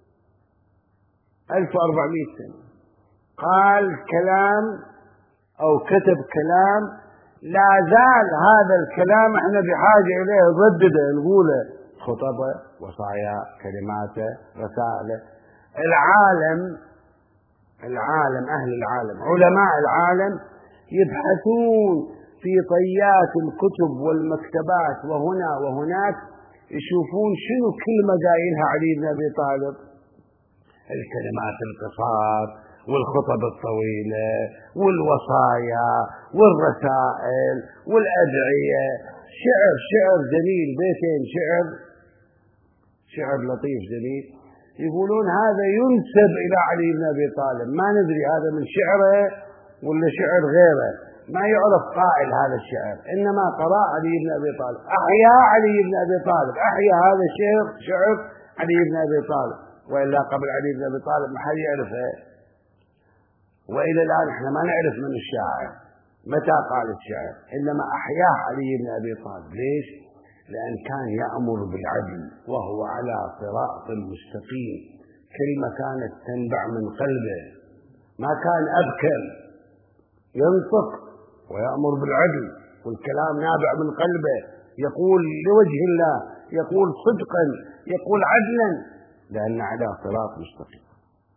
ألف وأربعمائة سنة قال كلام أو كتب كلام لا زال هذا الكلام احنا بحاجة إليه، نردده، نقوله، خطبه، وصايا، كلماته، رسائله. العالم العالم أهل العالم، علماء العالم يبحثون في طيات الكتب والمكتبات وهنا وهناك، يشوفون شنو كلمة قايلها علي بن أبي طالب. الكلمات القصار والخطب الطويلة والوصايا والرسائل والأدعية، شعر شعر جميل، بيتين شعر شعر لطيف جميل، يقولون هذا ينسب إلى علي بن أبي طالب. ما ندري هذا من شعره ولا شعر غيره، ما يعرف قائل هذا الشعر، إنما قرأ علي بن أبي طالب، أحيا علي بن أبي طالب، أحيا هذا الشعر، شعر علي بن أبي طالب. وإلا قبل علي بن أبي طالب ما حد يعرفه، وإلى الآن احنا ما نعرف من الشاعر متى قال الشعر، إنما أحياه علي بن أبي طالب. ليش؟ لأن كان يأمر بالعدل وهو على صراط مستقيم، كلمة كانت تنبع من قلبه، ما كان أبكر، ينطق ويأمر بالعدل والكلام نابع من قلبه، يقول لوجه الله، يقول صدقا، يقول عدلا، لأن على صراط مستقيم.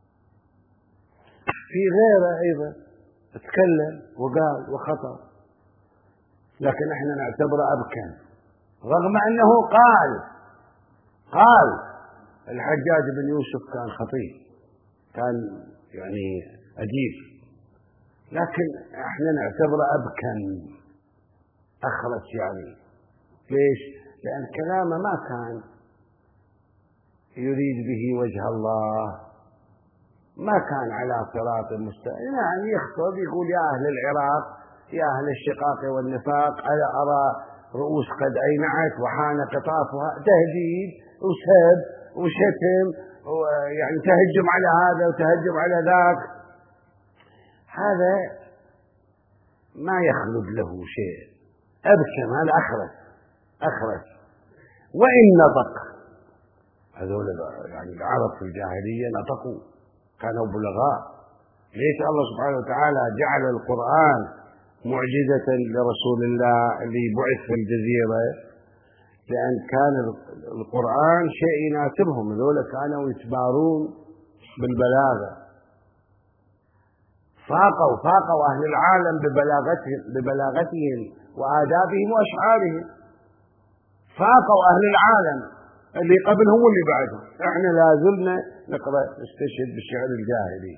في غيره أيضا تكلم وقال وخطأ، لكن احنا نعتبره أبكر، رغم أنه قال قال الحجاج بن يوسف كان خطيب، كان يعني أديب، لكن احنا نعتبره أبكر، أخرس يعني. ليش؟ لأن كلامه ما كان يريد به وجه الله، ما كان على صراط مستقيم. يعني يخطب يقول يا أهل العراق، يا أهل الشقاق والنفاق، ألا أرى رؤوس قد أينعت وحان قطافها، تهديد وسب وشتم، يعني تهجم على هذا وتهجم على ذاك. هذا ما يخلد له شيء، أبكم، هذا أخرس أخرس. وإن نطق، هذول يعني العرب في الجاهلية نطقوا، كانوا بلغاء. ليش الله سبحانه وتعالى جعل القرآن معجزة لرسول الله اللي بعث في الجزيرة؟ لأن كان القرآن شيء يناسبهم، هذول كانوا يتبارون بالبلاغة، فاقوا فاقوا أهل العالم ببلاغتهم ببلاغتهم وآدابهم وأشعارهم، فاقوا أهل العالم اللي قبلهم واللي بعدهم. احنا لازلنا نقرأ نستشهد بالشعر الجاهلي،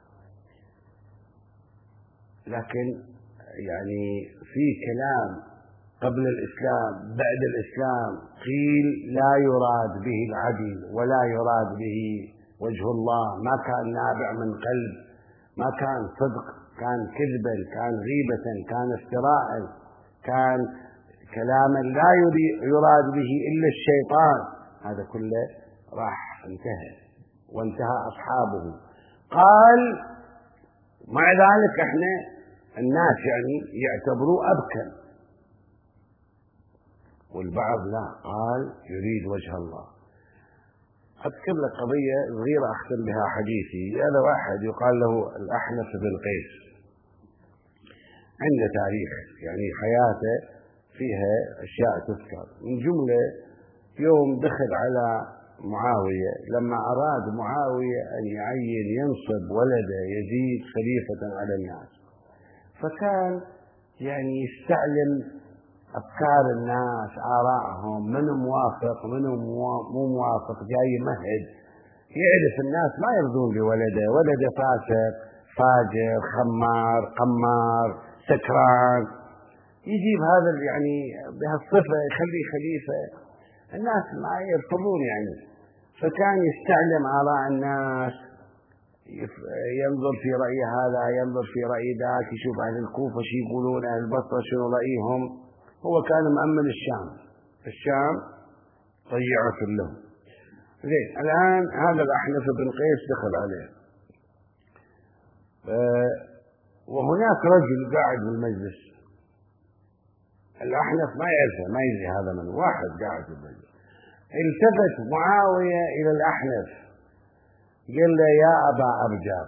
لكن يعني في كلام قبل الإسلام بعد الإسلام قيل لا يراد به العدل ولا يراد به وجه الله، ما كان نابع من قلب، ما كان صدق، كان كذبا، كان غيبة، كان افتراء، كان كلاما لا يراد به إلا الشيطان. هذا كله راح انتهى وانتهى أصحابه. قال مع ذلك احنا الناس يعني يعتبروه أبكر، والبعض لا، قال يريد وجه الله. أذكر لك قضية صغيرة أختم بها حديثي. هذا واحد يقال له الأحنف بن قيس، عنده تاريخ يعني حياته فيها أشياء تذكر. من جملة يوم دخل على معاوية لما أراد معاوية أن يعين ينصب ولده يزيد خليفة على الناس، فكان يعني يستعلم أفكار الناس، آراءهم، من موافق من مو موافق، جاي يمهد، يعرف الناس ما يرضون بولده، ولده فاسق فاجر خمار قمار سكران، يجيب هذا يعني بهالصفة يخليه خليفة. الناس ما يرفضون يعني، فكان يستعلم آراء الناس، ينظر في رأي هذا، ينظر في رأي ذاك، يشوف أهل الكوفة شو يقولون، أهل البصرة شنو رأيهم. هو كان مأمن الشام، الشام ضيعت له. زين، الآن هذا الأحنف بن قيس دخل عليه، وهناك رجل قاعد بالمجلس، الأحنف ما يعرفه، ما يدري هذا من، واحد قاعد بالمجلس. التفت معاوية إلى الأحنف قال له يا أبا أبجار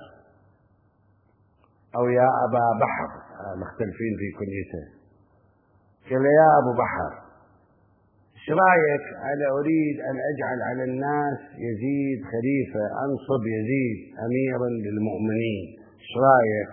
أو يا أبا بحر، مختلفين في كنيته. قال له يا أبو بحر، ايش رايك؟ أنا أريد أن أجعل على الناس يزيد خليفة، أنصب يزيد أميرا للمؤمنين، ايش رايك؟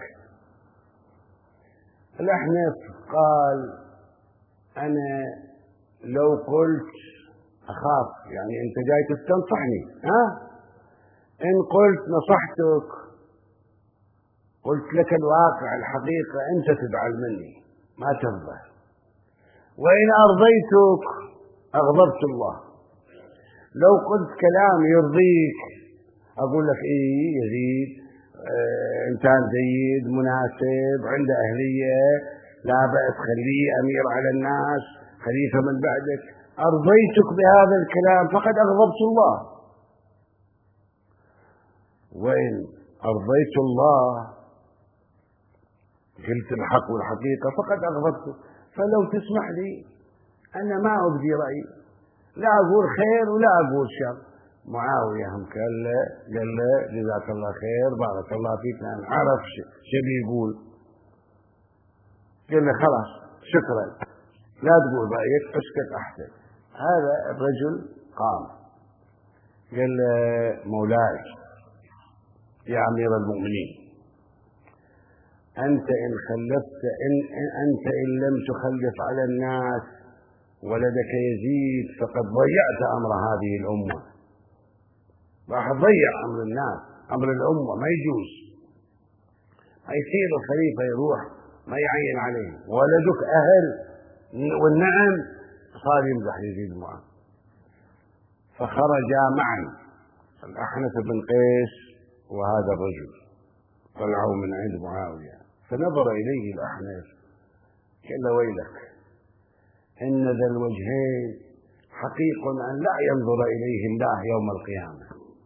الأحنف قال أنا لو قلت أخاف، يعني أنت جاي تستنصحني، ها؟ إن قلت نصحتك، قلت لك الواقع الحقيقة، أنت تزعل مني ما ترضى، وإن أرضيتك أغضبت الله. لو قلت كلام يرضيك أقول لك إيه يزيد اه إنسان جيد مناسب عنده أهلية، لا بأس خليه أمير على الناس، خليفة من بعدك. أرضيتك بهذا الكلام فقد أغضبت الله، وإن أرضيت الله قلت الحق والحقيقة فقد أغضبته. فلو تسمح لي أنا ما أبدي رأيي، لا أقول خير ولا أقول شر. معاوية هم قال له قال له جزاك الله خير، بارك الله فيك، لأن عرف شو بيقول. قال له خلاص شكرا، لا تقول رأيك، اسكت أحسن. هذا الرجل قام قال له مولاي يا أمير المؤمنين، أنت إن خلفت إن أنت إن لم تخلف على الناس ولدك يزيد فقد ضيعت أمر هذه الأمة، راح تضيع أمر الناس، أمر الأمة ما يجوز، ما يصير الخليفة يروح ما يعين عليه، ولدك أهل والنعم. صار يمزح يزيد معه، فخرجا معا الأحنف بن قيس وهذا الرجل، طلعوا من عند معاوية، فنظر إليه الأحنف قال له ويلك، إن ذا الوجهين حقيق أن لا ينظر إليه الله يوم القيامة.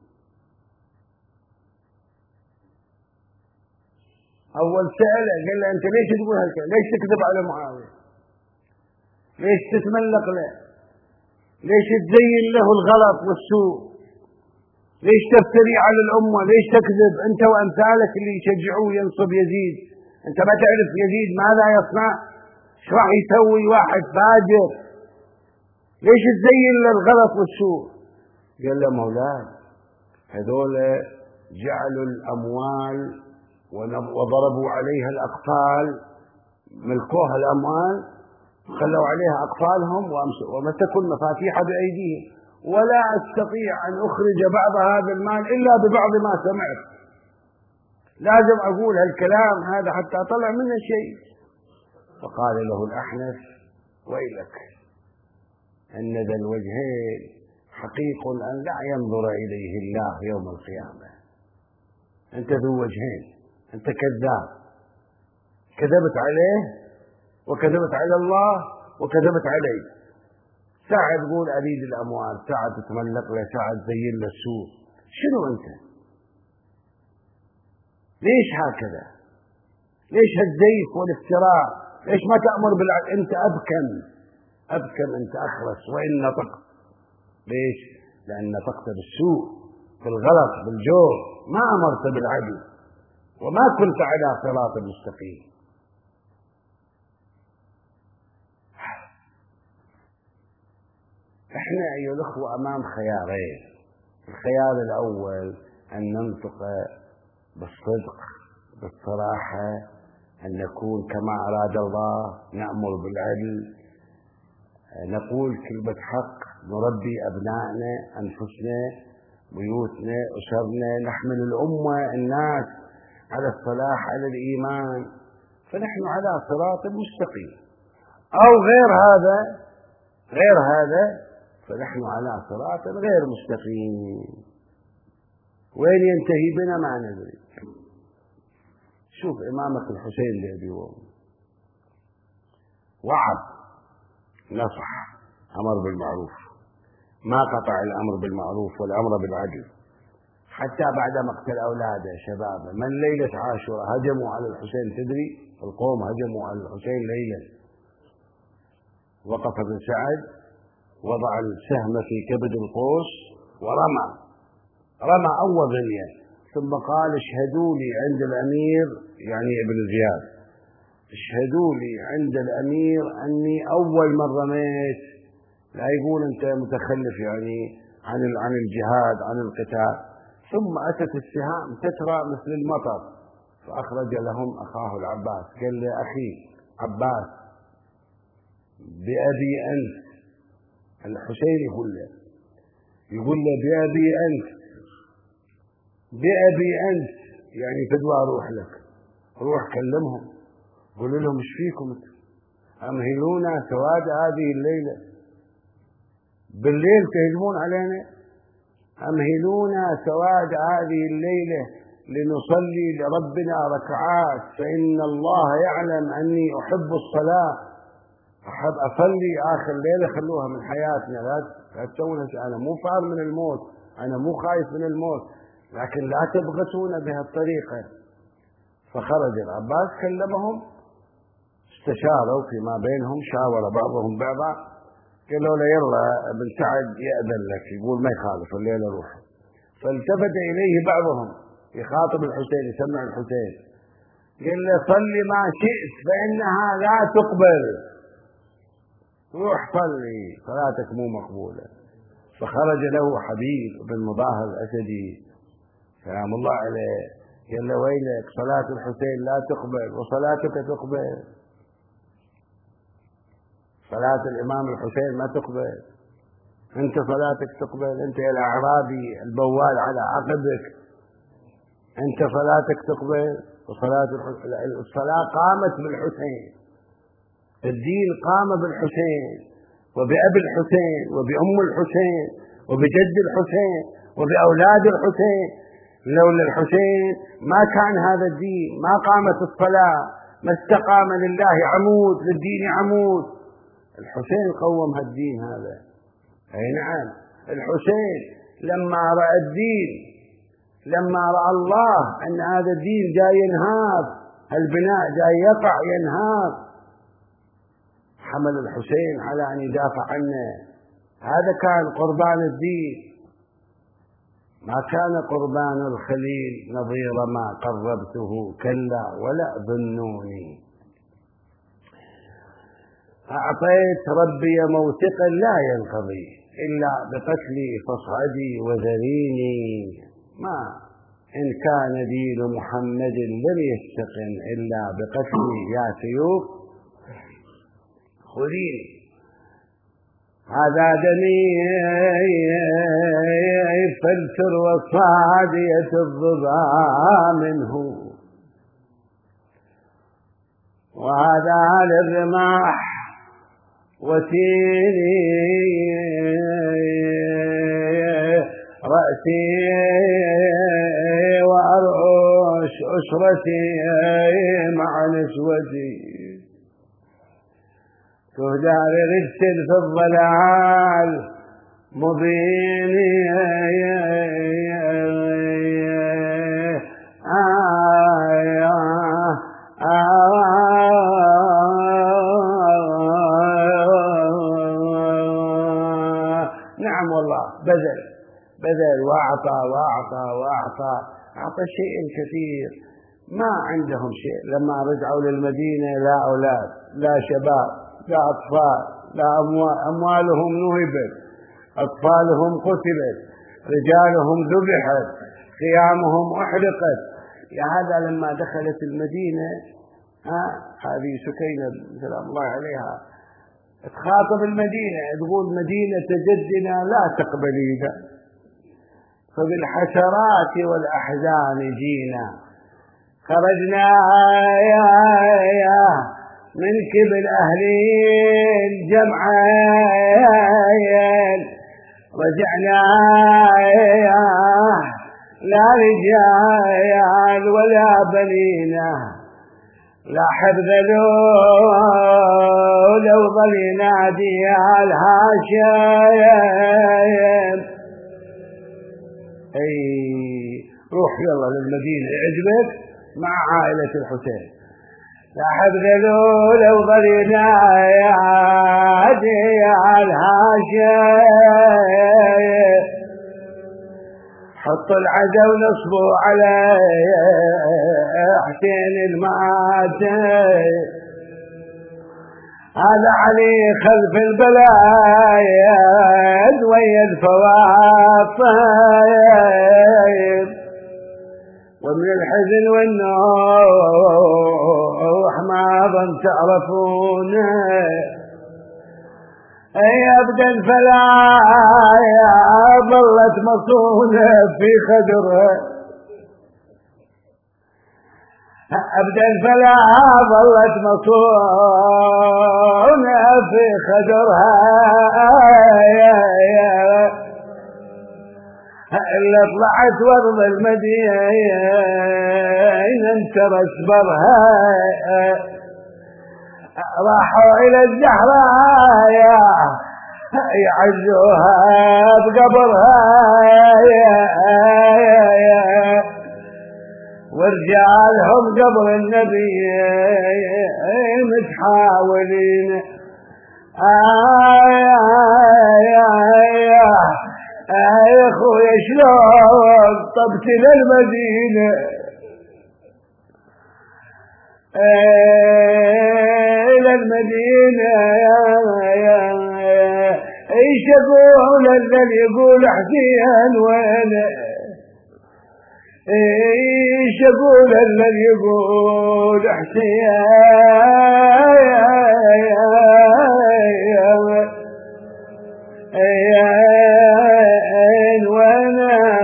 أول سأل قال له أنت ليش تقول هالكلام؟ ليش تكذب على معاوية؟ ليش تتملق له؟ ليش تزين له الغلط والسوء؟ ليش تفتري على الأمة؟ ليش تكذب أنت وأمثالك اللي يشجعوه ينصب يزيد؟ أنت ما تعرف يزيد ماذا يصنع؟ ايش راح يسوي واحد فاجر؟ ليش تزين له الغلط والسوء؟ قال له مولاي هذول جعلوا الأموال وضربوا عليها الأقفال، ملكوها الأموال، خلوا عليها أقفالهم ومسكوا المفاتيح بأيديهم، ولا أستطيع أن أخرج بعض هذا المال إلا ببعض ما سمعت، لازم أقول هالكلام هذا حتى أطلع منه شيء. فقال له الأحنف ويلك، أن ذا الوجهين حقيق أن لا ينظر إليه الله يوم القيامة. أنت ذو وجهين، أنت كذاب، كذبت عليه وكذبت على الله وكذبت عليه. ساعة تقول أريد الأموال، ساعة تتملق له، ساعة تزين له السوق. شنو أنت؟ ليش هكذا؟ ليش هالزيف والافتراء؟ ليش ما تأمر بالعدل؟ أنت أبكم أبكم، أنت أخرس وإن نطقت. ليش؟ لأن نطقت بالسوء، بالغلط، بالجور، ما أمرت بالعدل وما كنت على صراط مستقيم. احنا أيها الأخوة أمام خيارين. الخيار الأول أن ننطق بالصدق بالصراحة، أن نكون كما أراد الله، نأمر بالعدل، نقول كلمة حق، نربي أبنائنا، أنفسنا، بيوتنا، أسرنا، نحمل الأمة الناس على الصلاح، على الإيمان، فنحن على صراط مستقيم. أو غير هذا غير هذا فنحن على صراط غير مستقيم. وين ينتهي بنا ما ندري. شوف إمامك الحسين الذي وعظ، نصح، أمر بالمعروف، ما قطع الأمر بالمعروف والأمر بالعدل، حتى بعد مقتل أولاده شبابه. من ليلة عاشوراء هجموا على الحسين، تدري القوم هجموا على الحسين ليلة، وقف بن سعد وضع السهم في كبد القوس ورمى رمى أول رمية، ثم قال اشهدوا لي عند الأمير، يعني ابن زياد، اشهدوا لي عند الأمير أني أول من رميت، لا يقول أنت متخلف يعني عن عن الجهاد عن القتال. ثم أتت السهام تترى مثل المطر، فأخرج لهم أخاه العباس، قال له أخي عباس بأبي أنت، الحسين يقول له يقول له بأبي أنت بأبي أنت، يعني فدوى أروح لك، روح كلمهم قول لهم ايش فيكم أمهلونا سواد هذه الليلة، بالليل تهجمون علينا، أمهلونا سواد هذه الليلة لنصلي لربنا ركعات، فإن الله يعلم أني أحب الصلاة، أحب أصلي آخر ليلة، خلوها من حياتنا، لا تسوونها. أنا مو فار من الموت، أنا مو خايف من الموت، لكن لا تبغتونا بهالطريقة. فخرج العباس كلمهم، استشاروا فيما بينهم، شاور بعضهم بعضا، قالوا له يلا ابن سعد يأذن لك، يقول ما يخالف الليلة روح. فالتفت إليه بعضهم يخاطب الحسين، يسمع الحسين، قال له صل ما شئت فإنها لا تقبل، روح صلي صلاتك مو مقبولة. فخرج له حبيب بن مظاهر الأسدي سلام الله عليه، قال له ويلك صلاة الحسين لا تقبل وصلاتك تقبل، صلاة الإمام الحسين ما تقبل، أنت صلاتك تقبل، أنت يا الأعرابي البوال على عقبك، أنت صلاتك تقبل وصلاة الصلاة قامت بالحسين، الدين قام بالحسين وبأبي الحسين وبأم الحسين وبجد الحسين وبأولاد الحسين. لولا الحسين ما كان هذا الدين، ما قامت الصلاة، ما استقام لله عمود، للدين عمود. الحسين قوم هالدين هذا. أي نعم، الحسين لما رأى الدين، لما رأى الله أن هذا الدين جاي ينهار، البناء جاي يقع ينهار، حمل الحسين على أن يدافع عنه. هذا كان قربان الدين، ما كان قربان الخليل نظير ما قربته، كلا ولا ظنوني. أعطيت ربي موثقا لا ينقضي إلا بقتلي فاصعدي وذريني، ما إن كان دين محمد لم يستقم إلا بقتلي يا سيوف خذيني. هذا دمي فلتر وصادية الضبا منه، وهذا للرماح وتيني رأسي وأرعش أسرتي مع نسوتي، تهدى لرجس في الضلال مضيني نعم والله بذل بذل وأعطى وأعطى وأعطى أعطى شيء كثير، ما عندهم شيء. لما رجعوا للمدينة لا أولاد لا شباب لا أطفال، لا أموال، أموالهم نهبت، أطفالهم قتلت، رجالهم ذبحت، خيامهم أحرقت. يا هذا لما دخلت المدينة، ها هذه سكينة سلام الله عليها تخاطب المدينة، تقول مدينة جدنا لا تقبلينا، فبالحسرات والأحزان جينا، خرجنا يا يا من كبل أهل الجمعين رجعنا لا رجال ولا بنينا، لا حفظ لو ظل ينادي الهاشم. اي روح يلا للمدينة عجبك مع عائلة الحسين. لا حفظ لو ظل ينادي الهاشم، حط العزا ونصبوا على حسين الماتم. هذا علي خلف البلايد ويا الفواطم، ومن الحزن والنوح ما ظن تعرفونه. اي ابدا فلا ظلت مصونة في خدرها، ابدا فلا ظلت مصونة في خدرها، الا طلعت وارض المدينة انترس برها. راحوا الى الزهراء يعزوها بقبرها، ورجالهم قبر النبي متحاولين. يا اخويا شلون طبت للمدينة، إلى المدينة ايش يقول الذي يقول حسين وين، ايش يقول الذي يقول حسين وين،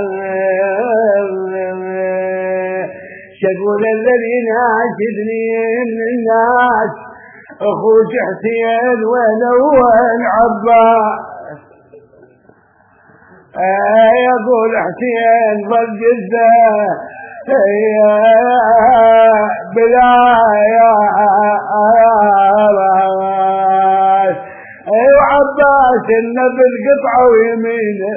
شقول الذي ناشدني الناس اخوك حسين وين وين عباس. يقول حسين ظل جزة بلا يا راس، وعباس النبل قطعه ويمينه.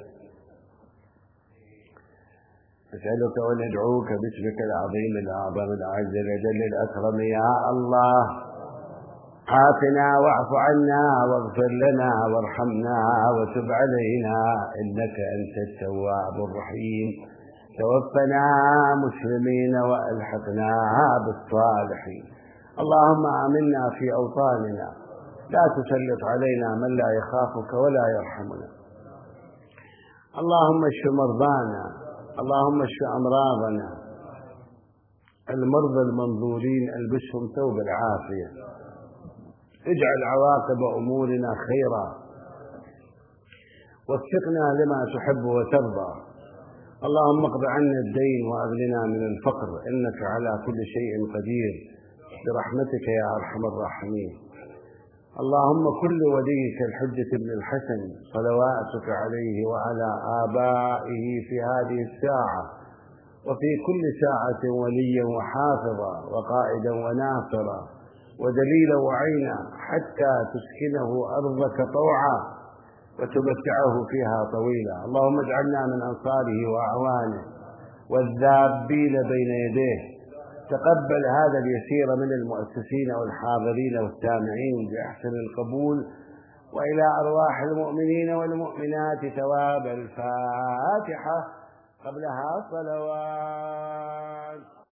أسألك وندعوك باسمك العظيم الأعظم الأعز الأجل الأكرم يا الله، عافنا واعف عنا واغفر لنا وارحمنا وتب علينا إنك أنت التواب الرحيم. توفنا مسلمين وألحقنا بالصالحين. اللهم آمنا في أوطاننا، لا تسلط علينا من لا يخافك ولا يرحمنا. اللهم اشف مرضانا، اللهم اشف أمراضنا، المرضى المنظورين البسهم ثوب العافية، اجعل عواقب أمورنا خيرا، وفقنا لما تحب وترضى. اللهم اقض عنا الدين وأغننا من الفقر، إنك على كل شيء قدير برحمتك يا أرحم الراحمين. اللهم كل وليك الحجة بن الحسن صلواتك عليه وعلى آبائه في هذه الساعة وفي كل ساعة وليا وحافظا وقائدا وناصرا ودليلا وعينا، حتى تسكنه أرضك طوعا وتمتعه فيها طويلا. اللهم اجعلنا من أنصاره وأعوانه والذابين بين يديه. تقبل هذا اليسير من المؤسسين والحاضرين والسامعين بأحسن القبول، وإلى أرواح المؤمنين والمؤمنات ثواب الفاتحة قبلها صلوات.